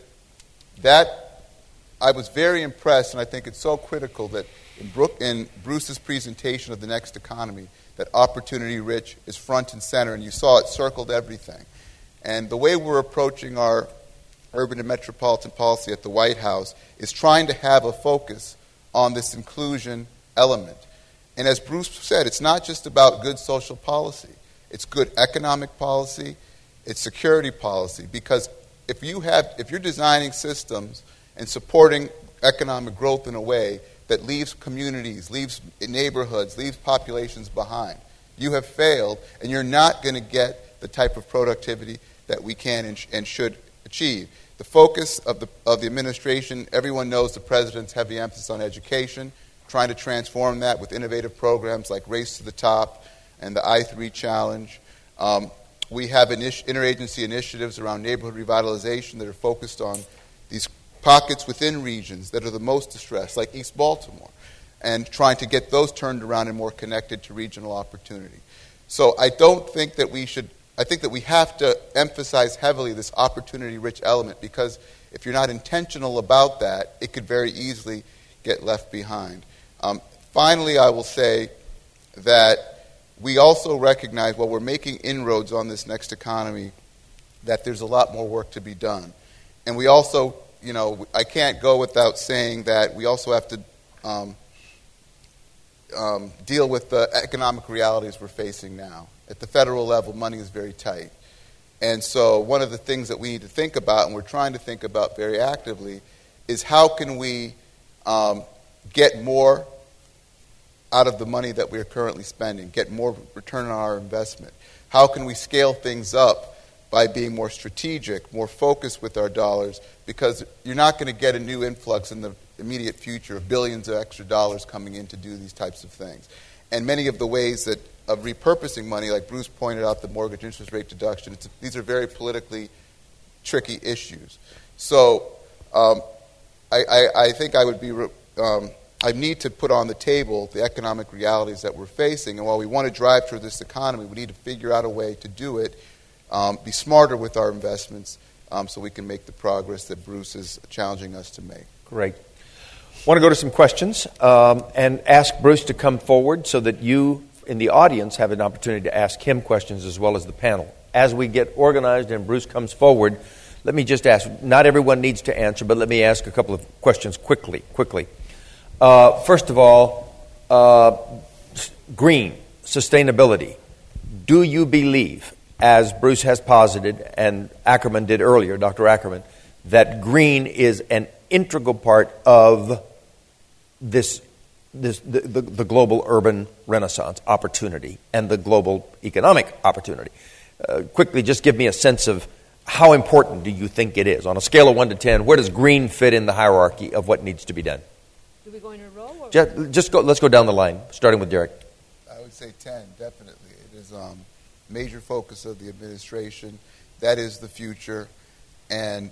I was very impressed, and I think it's so critical that in Bruce's presentation of the next economy, that opportunity-rich is front and center, and you saw it circled everything. And the way we're approaching our urban and metropolitan policy at the White House is trying to have a focus on this inclusion element. And as Bruce said, it's not just about good social policy. It's good economic policy. It's security policy. Because if you're designing systems and supporting economic growth in a way that leaves communities, leaves neighborhoods, leaves populations behind, you have failed, and you're not going to get the type of productivity that we can and should achieve. The focus of the administration, everyone knows the president's heavy emphasis on education, trying to transform that with innovative programs like Race to the Top and the I3 Challenge. We have interagency initiatives around neighborhood revitalization that are focused on these pockets within regions that are the most distressed, like East Baltimore, and trying to get those turned around and more connected to regional opportunity. So I think that we have to emphasize heavily this opportunity-rich element, because if you're not intentional about that, it could very easily get left behind. Finally, I will say that we also recognize, while we're making inroads on this next economy, that there's a lot more work to be done. And we also, I can't go without saying that we also have to deal with the economic realities we're facing now. At the federal level, money is very tight. And so one of the things that we need to think about, and we're trying to think about very actively, is how can we get more out of the money that we are currently spending, get more return on our investment? How can we scale things up by being more strategic, more focused with our dollars? Because you're not going to get a new influx in the immediate future of billions of extra dollars coming in to do these types of things. And many of the ways of repurposing money, like Bruce pointed out, the mortgage interest rate deduction, these are very politically tricky issues. So I think I need to put on the table the economic realities that we're facing. And while we want to drive toward this economy, we need to figure out a way to do it, be smarter with our investments, so we can make the progress that Bruce is challenging us to make. Great. I want to go to some questions and ask Bruce to come forward so that you in the audience have an opportunity to ask him questions as well as the panel. As we get organized and Bruce comes forward, let me just ask, not everyone needs to answer, but let me ask a couple of questions quickly. First of all, green, sustainability. Do you believe, as Bruce has posited and Ackerman did earlier, Dr. Ackerman, that green is an integral part of the global urban renaissance opportunity and the global economic opportunity? Quickly, just give me a sense of how important do you think it is? On a scale of 1 to 10, where does green fit in the hierarchy of what needs to be done? Do we go in a row? Or Let's go down the line, starting with Derek. I would say 10, definitely. It is a major focus of the administration. That is the future. And,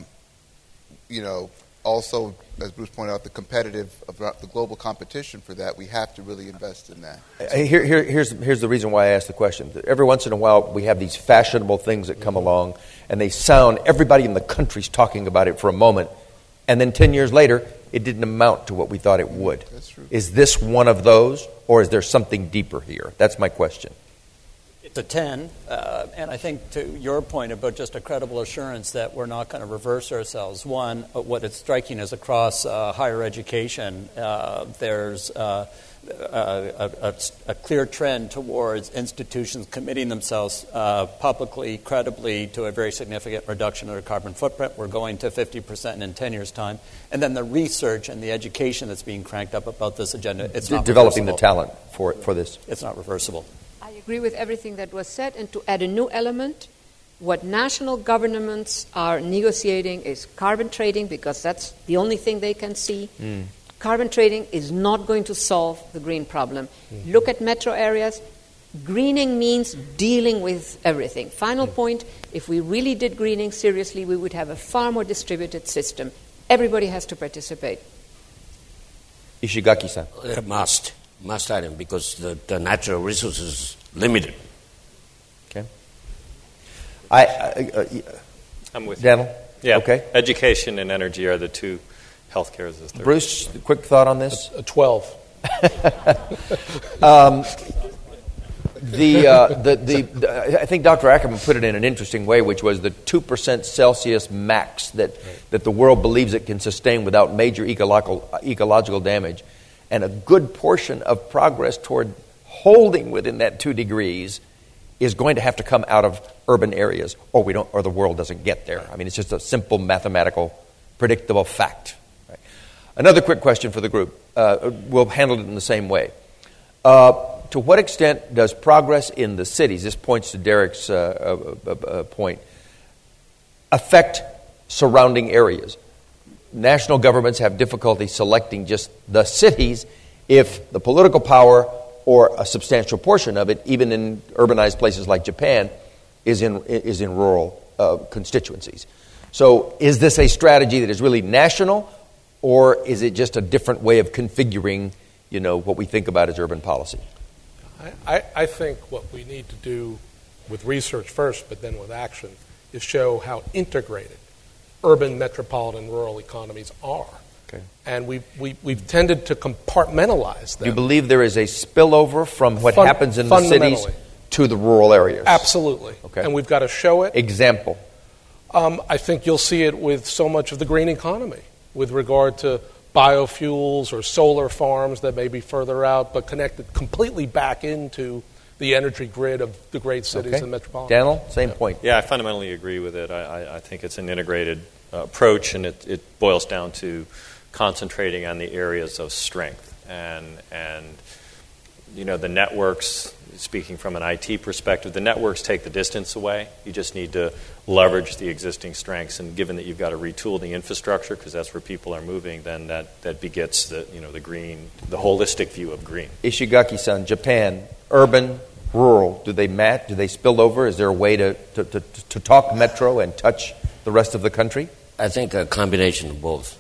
also, as Bruce pointed out, the global competition for that, we have to really invest in that. Here's the reason why I asked the question. Every once in a while, we have these fashionable things that come along, and they sound, everybody in the country's talking about it for a moment, and then 10 years later, it didn't amount to what we thought it would. That's true. Is this one of those, or is there something deeper here? That's my question. It's a 10, and I think to your point about just a credible assurance that we're not going to reverse ourselves. One, what it's striking is across higher education, there's a clear trend towards institutions committing themselves publicly, credibly, to a very significant reduction of their carbon footprint. We're going to 50% in 10 years' time. And then the research and the education that's being cranked up about this agenda, it's not developing reversible. the talent for this. It's not reversible. I agree with everything that was said, and to add a new element, what national governments are negotiating is carbon trading, because that's the only thing they can see. Carbon trading is not going to solve the green problem. Look at metro areas. Greening means dealing with everything. Final point, if we really did greening seriously, we would have a far more distributed system. Everybody has to participate. Ishigaki-san. Must item, because the natural resources limited. Okay. I'm with Daniel? you. Yeah. Okay. Education and energy are the two. Healthcare is the third. Bruce, quick thought on this? A 12. I think Dr. Ackerman put it in an interesting way, which was the 2% Celsius max that the world believes it can sustain without major ecological damage. And a good portion of progress toward holding within that 2 degrees is going to have to come out of urban areas, or the world doesn't get there. I mean, it's just a simple mathematical, predictable fact. Right? Another quick question for the group. We'll handle it in the same way. To what extent does progress in the cities, this points to Derek's point, affect surrounding areas. National governments have difficulty selecting just the cities if the political power or a substantial portion of it, even in urbanized places like Japan, is in rural constituencies. So is this a strategy that is really national, or is it just a different way of configuring, what we think about as urban policy? I think what we need to do with research first, but then with action, is show how integrated urban, metropolitan, rural economies are. Okay. And we've tended to compartmentalize them. You believe there is a spillover from what happens in the cities to the rural areas? Absolutely. Okay. And we've got to show it. Example? I think you'll see it with so much of the green economy with regard to biofuels or solar farms that may be further out but connected completely back into the energy grid of the great cities and metropolitan. Daniel, same point. Yeah, I fundamentally agree with it. I think it's an integrated approach, and it boils down to concentrating on the areas of strength. And the networks, speaking from an IT perspective, the networks take the distance away. You just need to leverage the existing strengths. And given that you've got to retool the infrastructure, because that's where people are moving, then that begets the green, the holistic view of green. Ishigaki-san, Japan, urban, rural, do they match? Do they spill over? Is there a way to talk metro and touch the rest of the country? I think a combination of both.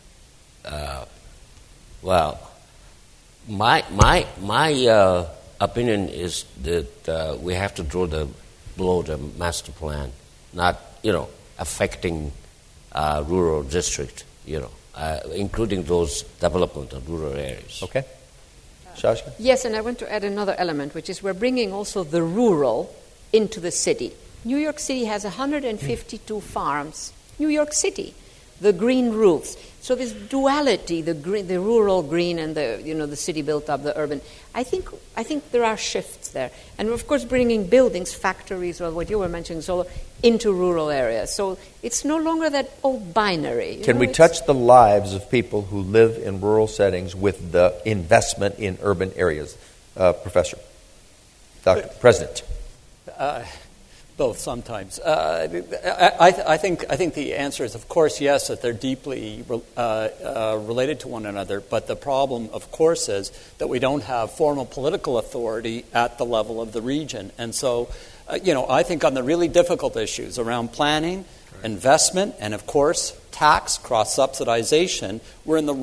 My opinion is that we have to blow the master plan, not affecting rural district, including those development of rural areas. Okay. Shashka? Yes, and I want to add another element, which is we're bringing also the rural into the city. New York City has 152 farms. New York City, the green roofs. So this duality, the rural green and the city built up, the urban. I think there are shifts there, and of course bringing buildings, factories, or what you were mentioning, solar, into rural areas. So it's no longer that old binary. Can we touch the lives of people who live in rural settings with the investment in urban areas, Professor, Dr. President? Both sometimes. I think the answer is, of course, yes, that they're deeply related to one another. But the problem, of course, is that we don't have formal political authority at the level of the region. And so, I think on the really difficult issues around planning, investment, and of course, tax, cross-subsidization, we're in the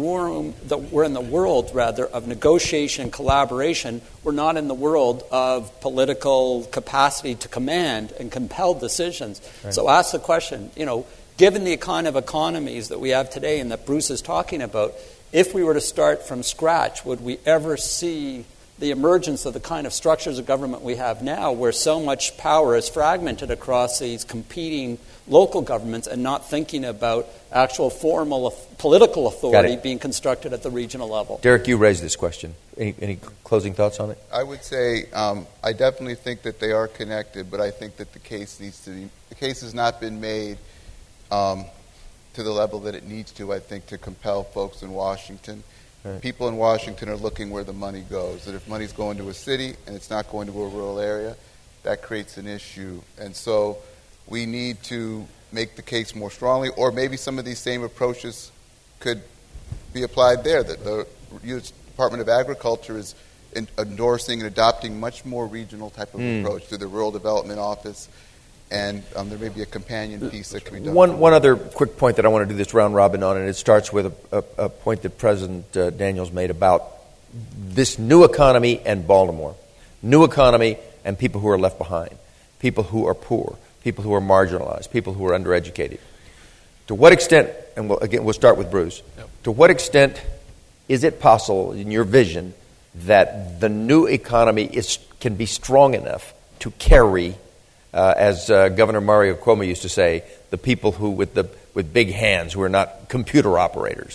world of negotiation, collaboration. We're not in the world of political capacity to command and compel decisions. Right. So ask the question, given the kind of economies that we have today and that Bruce is talking about, if we were to start from scratch, would we ever see the emergence of the kind of structures of government we have now, where so much power is fragmented across these competing local governments and not thinking about actual formal political authority being constructed at the regional level? Derek, you raised this question. Any closing thoughts on it? I would say I definitely think that they are connected, but I think that the case has not been made to the level that it needs to, I think, to compel folks in Washington. Right. People in Washington are looking where the money goes. That if money's going to a city and it's not going to a rural area, that creates an issue. And so we need to make the case more strongly, or maybe some of these same approaches could be applied there. That the U.S. Department of Agriculture is endorsing and adopting much more regional type of approach through the Rural Development Office. And there may be a companion piece that can be done. One other quick point that I want to do this round robin on, and it starts with a point that President Daniels made about this new economy and Baltimore. New economy and people who are left behind, people who are poor, people who are marginalized, people who are undereducated. To what extent, and we'll start with Bruce, to what extent is it possible, in your vision, that the new economy can be strong enough to carry, as Governor Mario Cuomo used to say, the people who with big hands who are not computer operators,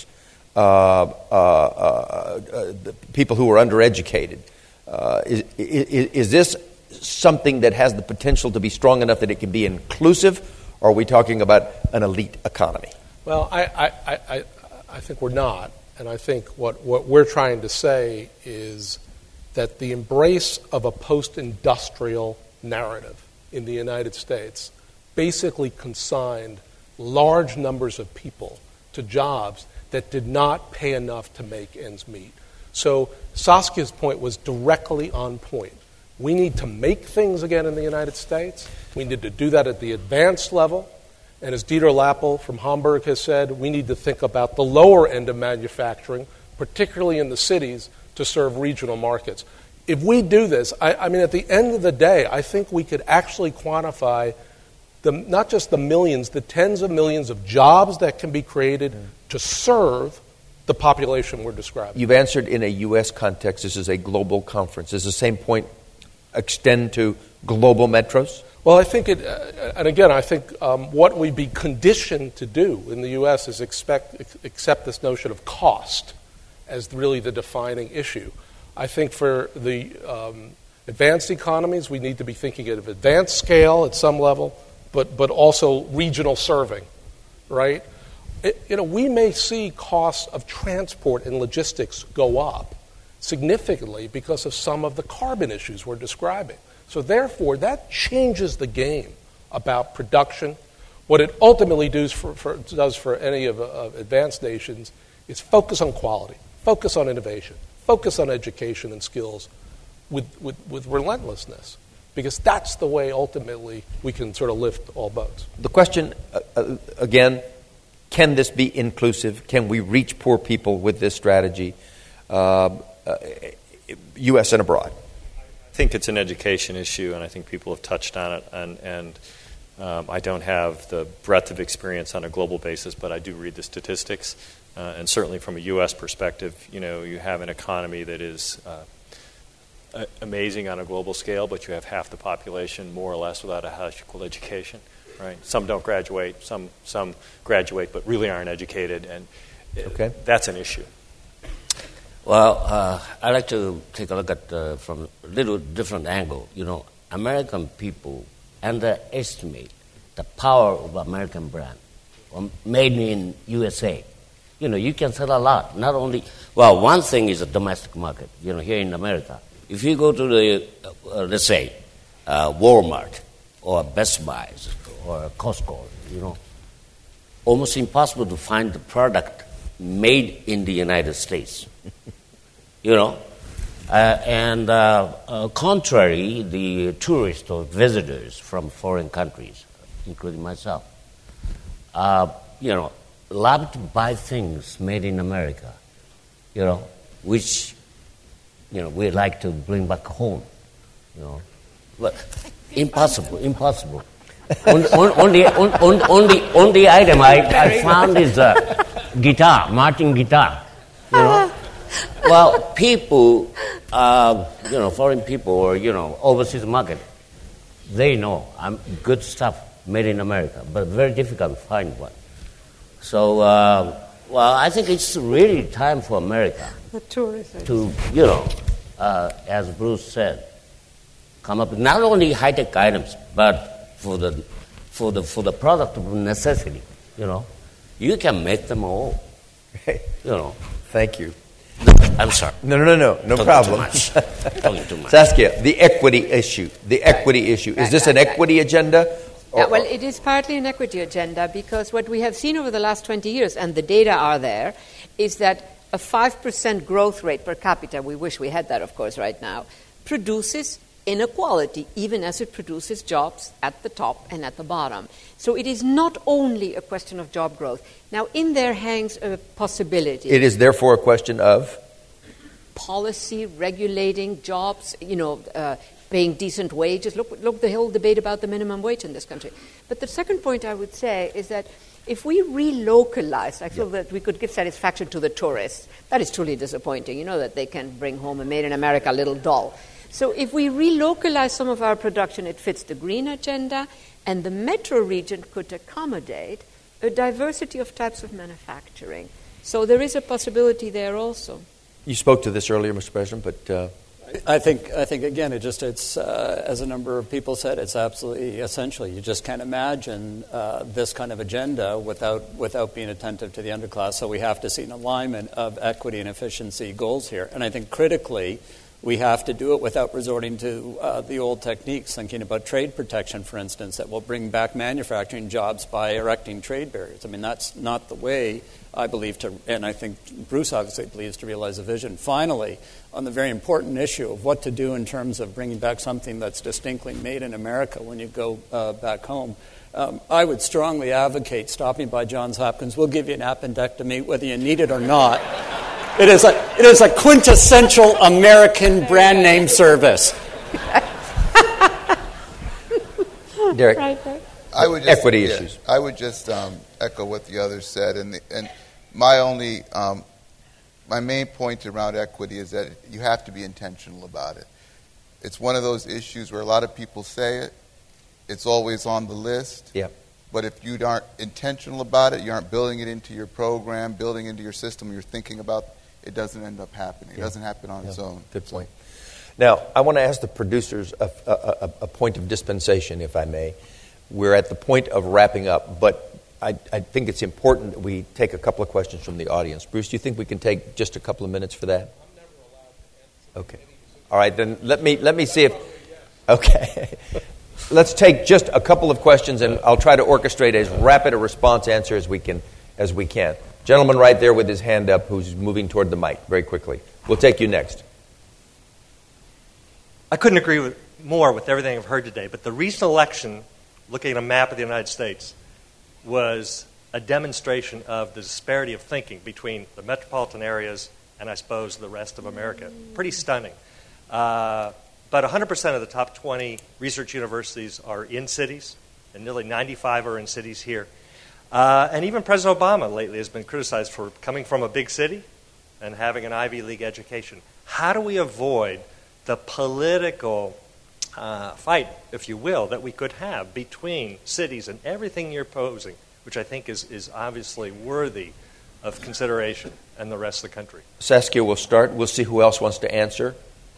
the people who are undereducated? Is this something that has the potential to be strong enough that it can be inclusive, or are we talking about an elite economy? Well, I think we're not. And I think what we're trying to say is that the embrace of a post-industrial narrative in the United States basically consigned large numbers of people to jobs that did not pay enough to make ends meet. So Saskia's point was directly on point. We need to make things again in the United States. We need to do that at the advanced level. And as Dieter Lappel from Hamburg has said, we need to think about the lower end of manufacturing, particularly in the cities, to serve regional markets. If we do this, I mean, at the end of the day, I think we could actually quantify not just the millions, the tens of millions of jobs that can be created to serve the population we're describing. You've answered in a U.S. context. This is a global conference. Does the same point extend to global metros? Well, I think and again, I think what we'd be conditioned to do in the U.S. is accept this notion of cost as really the defining issue. I think for the advanced economies, we need to be thinking at an advanced scale at some level, but also regional serving, right? We may see costs of transport and logistics go up significantly because of some of the carbon issues we're describing. So therefore, that changes the game about production. What it ultimately does for any of advanced nations is focus on quality, focus on innovation, focus on education and skills with relentlessness, because that's the way ultimately we can sort of lift all boats. The question, again, can this be inclusive? Can we reach poor people with this strategy, U.S. and abroad? I think it's an education issue, and I think people have touched on it. And I don't have the breadth of experience on a global basis, but I do read the statistics. And certainly from a U.S. perspective, you have an economy that is amazing on a global scale, but you have half the population more or less without a high school education. Right? Some don't graduate, some graduate but really aren't educated, and that's an issue. Well, I'd like to take a look at from a little different angle. American people underestimate the power of American brand, made in USA. You can sell a lot. Not only, one thing is a domestic market. Here in America, if you go to the, let's say, Walmart or Best Buy or Costco, almost impossible to find the product made in the United States. And contrary, the tourists or visitors from foreign countries, including myself, love to buy things made in America, which, we like to bring back home, But impossible. Only item I found is a guitar, Martin guitar, Well, people, foreign people or, overseas market, they know good stuff made in America, but very difficult to find one. So, I think it's really time for America to, as Bruce said, come up with not only high-tech items, but for the product of necessity, you can make them all, Thank you. I'm sorry. No problem. Talking too much. Saskia, the equity issue. Is this an equity agenda? Well, it is partly an equity agenda because what we have seen over the last 20 years, and the data are there, is that a 5% growth rate per capita, we wish we had that, of course, right now, produces inequality, even as it produces jobs at the top and at the bottom. So it is not only a question of job growth. Now, in there hangs a possibility. It is therefore a question of? Policy, regulating jobs, paying decent wages. Look the whole debate about the minimum wage in this country. But the second point I would say is that if we relocalize, I feel that we could give satisfaction to the tourists. That is truly disappointing, that they can bring home a made-in-America little doll. So if we relocalize some of our production, it fits the green agenda, and the metro region could accommodate a diversity of types of manufacturing. So there is a possibility there also. You spoke to this earlier, Mr. President, but... I think again, it's as a number of people said, it's absolutely essential. You just can't imagine this kind of agenda without being attentive to the underclass. So we have to see an alignment of equity and efficiency goals here. And I think critically, We have to do it without resorting to the old techniques, thinking about trade protection, for instance, that will bring back manufacturing jobs by erecting trade barriers. I mean, that's not the way, I believe, and I think Bruce obviously believes, to realize a vision. Finally, on the very important issue of what to do in terms of bringing back something that's distinctly made in America when you go back home, I would strongly advocate stopping by Johns Hopkins. We'll give you an appendectomy whether you need it or not. It is a quintessential American brand name service. Derek, I would just, equity issues. I would just echo what the others said, and my main point around equity is that you have to be intentional about it. It's one of those issues where a lot of people say it. It's always on the list. Yeah. But if you aren't intentional about it, you aren't building it into your program, building into your system, you're thinking about it, doesn't end up happening. It doesn't happen on its own. Good point. Now, I want to ask the producers a point of dispensation, if I may. We're at the point of wrapping up, but I think it's important that we take a couple of questions from the audience. Bruce, do you think we can take just a couple of minutes for that? I'm never allowed to answer. Okay. All right, then let me see if... Okay. Let's take just a couple of questions, and I'll try to orchestrate as rapid a response answer as we can. Gentleman right there with his hand up who's moving toward the mic very quickly. We'll take you next. I couldn't agree more with everything I've heard today, but the recent election, looking at a map of the United States, was a demonstration of the disparity of thinking between the metropolitan areas and, I suppose, the rest of America. Pretty stunning. But 100% of the top 20 research universities are in cities, and nearly 95 are in cities here. And even President Obama lately has been criticized for coming from a big city and having an Ivy League education. How do we avoid the political fight, if you will, that we could have between cities and everything you're posing, which I think is obviously worthy of consideration, and the rest of the country? Saskia will start. We'll see who else wants to answer.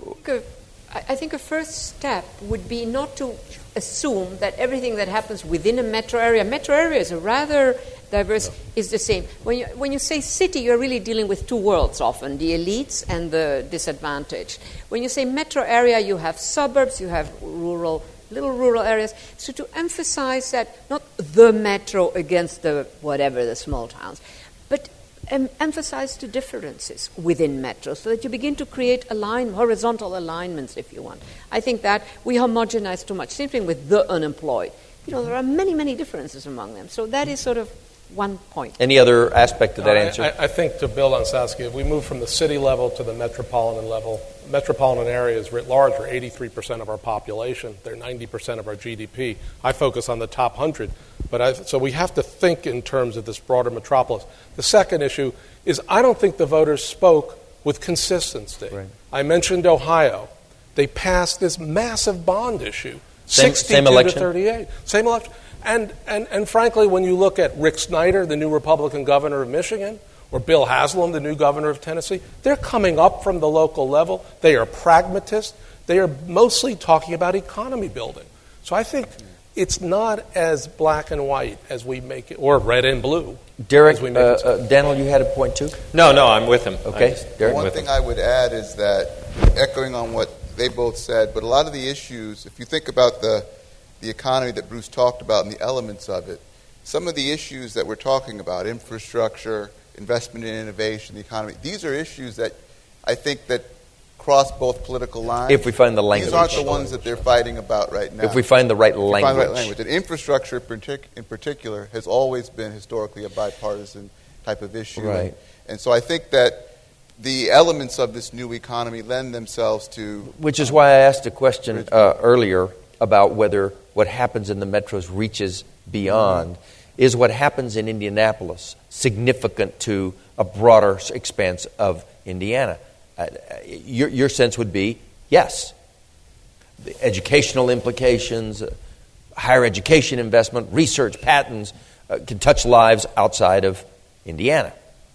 I think a first step would be not to assume that everything that happens within a metro areas are rather diverse, is the same. When you say city, you're really dealing with two worlds often, the elites and the disadvantaged. When you say metro area, you have suburbs, you have little rural areas. So to emphasize that, not the metro against the small towns, but emphasize the differences within metros so that you begin to create horizontal alignments, if you want. I think that we homogenize too much. Same thing with the unemployed. There are many, many differences among them. So that is sort of one point. Any other aspect of that answer? I think to build on Saskia, if we move from the city level to the metropolitan level, metropolitan areas writ large are 83% of our population. They're 90% of our GDP. I focus on the top 100. So we have to think in terms of this broader metropolis. The second issue is I don't think the voters spoke with consistency. Right. I mentioned Ohio. They passed this massive bond issue, 62 to 38. Same election. And frankly, when you look at Rick Snyder, the new Republican governor of Michigan, or Bill Haslam, the new governor of Tennessee, they're coming up from the local level. They are pragmatists. They are mostly talking about economy building. So I think it's not as black and white as we make it, or red and blue. Derek, Daniel, you had a point too? No, I'm with him. Okay. Derek, one thing I would add is that, echoing on what they both said, but a lot of the issues, if you think about the economy that Bruce talked about and the elements of it, some of the issues that we're talking about, infrastructure, investment in innovation, the economy, these are issues that I think that cross both political lines. If we find the language. These aren't the ones that they're fighting about right now. If we find the right language. And infrastructure in particular has always been historically a bipartisan type of issue. Right. And so I think that the elements of this new economy lend themselves to... Which is why I asked a question earlier about whether what happens in the metros reaches beyond. Is what happens in Indianapolis significant to a broader expanse of Indiana? Your sense would be yes. The educational implications, higher education investment, research, patents can touch lives outside of Indiana.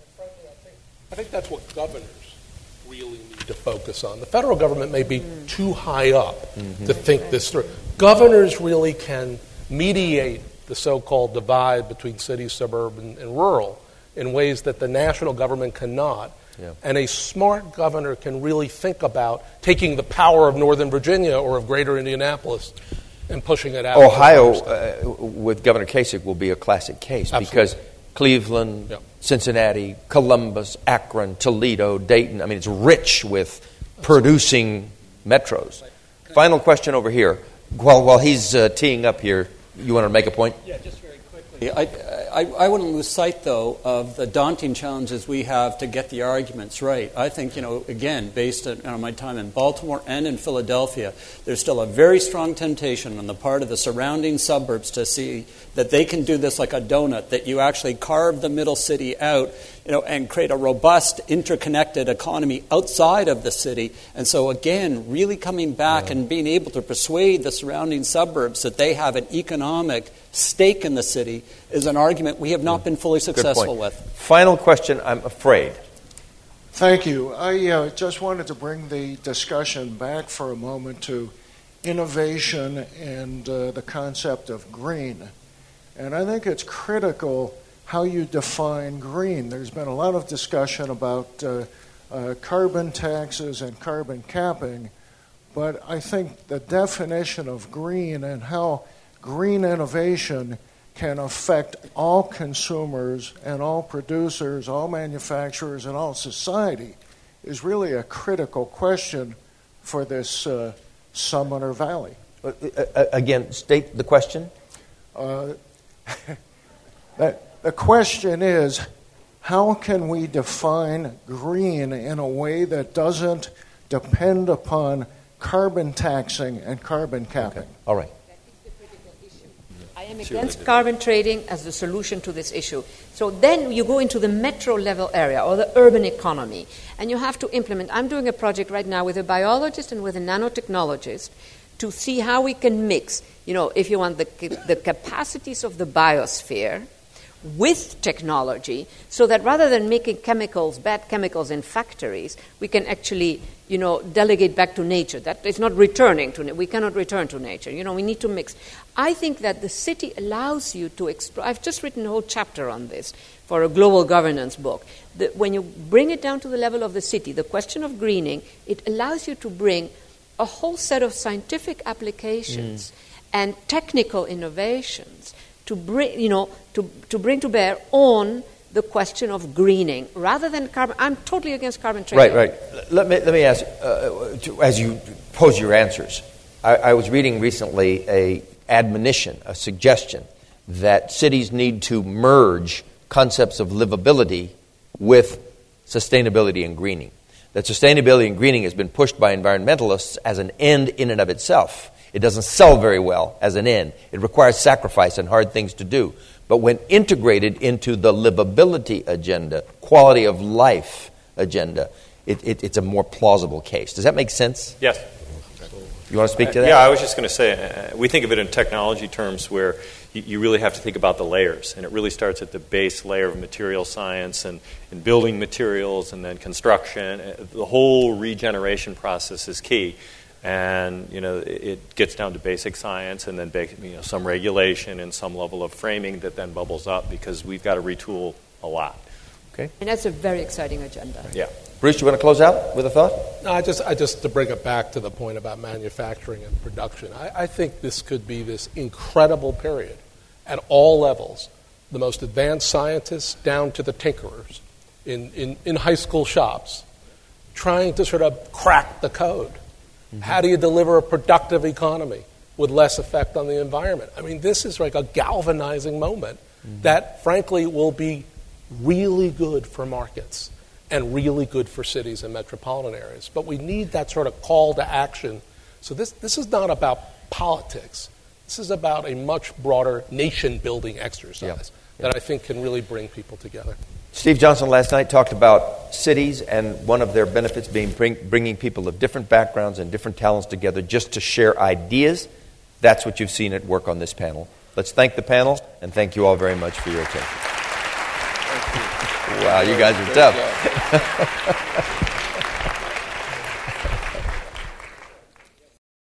I think that's what governors really need to focus on. The federal government may be too high up to think this through. Governors really can mediate the so-called divide between city, suburban, and rural in ways that the national government cannot. Yeah. And a smart governor can really think about taking the power of Northern Virginia or of Greater Indianapolis and pushing it out. Ohio, with Governor Kasich, will be a classic case. Absolutely. Because Cleveland, Yep. Cincinnati, Columbus, Akron, Toledo, Dayton, I mean, it's rich with producing metros. Final question over here. While he's teeing up here, you want to make a point? Yeah, just very quickly. I wouldn't lose sight, though, of the daunting challenges we have to get the arguments right. I think, again, based on my time in Baltimore and in Philadelphia, there's still a very strong temptation on the part of the surrounding suburbs to see that they can do this like a donut, that you actually carve the middle city out, and create a robust, interconnected economy outside of the city. And so, again, really coming back and being able to persuade the surrounding suburbs that they have an economic stake in the city is an argument we have not been fully successful with. Final question, I'm afraid. Thank you. I just wanted to bring the discussion back for a moment to innovation and the concept of green. And I think it's critical how you define green. There's been a lot of discussion about carbon taxes and carbon capping, but I think the definition of green and how green innovation can affect all consumers and all producers, all manufacturers, and all society is really a critical question for this Sumner Valley. Again, state the question. The question is, how can we define green in a way that doesn't depend upon carbon taxing and carbon capping? Okay. All right. I am against carbon trading as the solution to this issue. So then you go into the metro level area or the urban economy, and you have to implement. I'm doing a project right now with a biologist and with a nanotechnologist to see how we can mix, if you want, the capacities of the biosphere with technology, so that rather than making bad chemicals in factories, we can actually, delegate back to nature. That is not returning to nature. We cannot return to nature. We need to mix. I think that the city allows you to explore. I've just written a whole chapter on this for a global governance book. When you bring it down to the level of the city, the question of greening, it allows you to bring a whole set of scientific applications and technical innovations to bring, to bring to bear on the question of greening rather than carbon. I'm totally against carbon trading. Right. Let me ask, as you pose your answers, I was reading recently a admonition, a suggestion that cities need to merge concepts of livability with sustainability and greening. That sustainability and greening has been pushed by environmentalists as an end in and of itself. It doesn't sell very well as an end. It requires sacrifice and hard things to do. But when integrated into the livability agenda, quality of life agenda, it's a more plausible case. Does that make sense? Yes. You want to speak to that? Yeah, I was just going to say, we think of it in technology terms where you really have to think about the layers. And it really starts at the base layer of material science and building materials and then construction. The whole regeneration process is key. And, it gets down to basic science and then some regulation and some level of framing that then bubbles up because we've got to retool a lot. Okay. And that's a very exciting agenda. Yeah. Bruce, you want to close out with a thought? No, I just to bring it back to the point about manufacturing and production. I think this could be this incredible period at all levels, the most advanced scientists down to the tinkerers in high school shops, trying to sort of crack the code. How do you deliver a productive economy with less effect on the environment? I mean, this is like a galvanizing moment that, frankly, will be really good for markets and really good for cities and metropolitan areas. But we need that sort of call to action. So this is not about politics. This is about a much broader nation-building exercise that I think can really bring people together. Steve Johnson last night talked about cities and one of their benefits being bringing people of different backgrounds and different talents together just to share ideas. That's what you've seen at work on this panel. Let's thank the panel and thank you all very much for your attention. Wow, you guys are tough.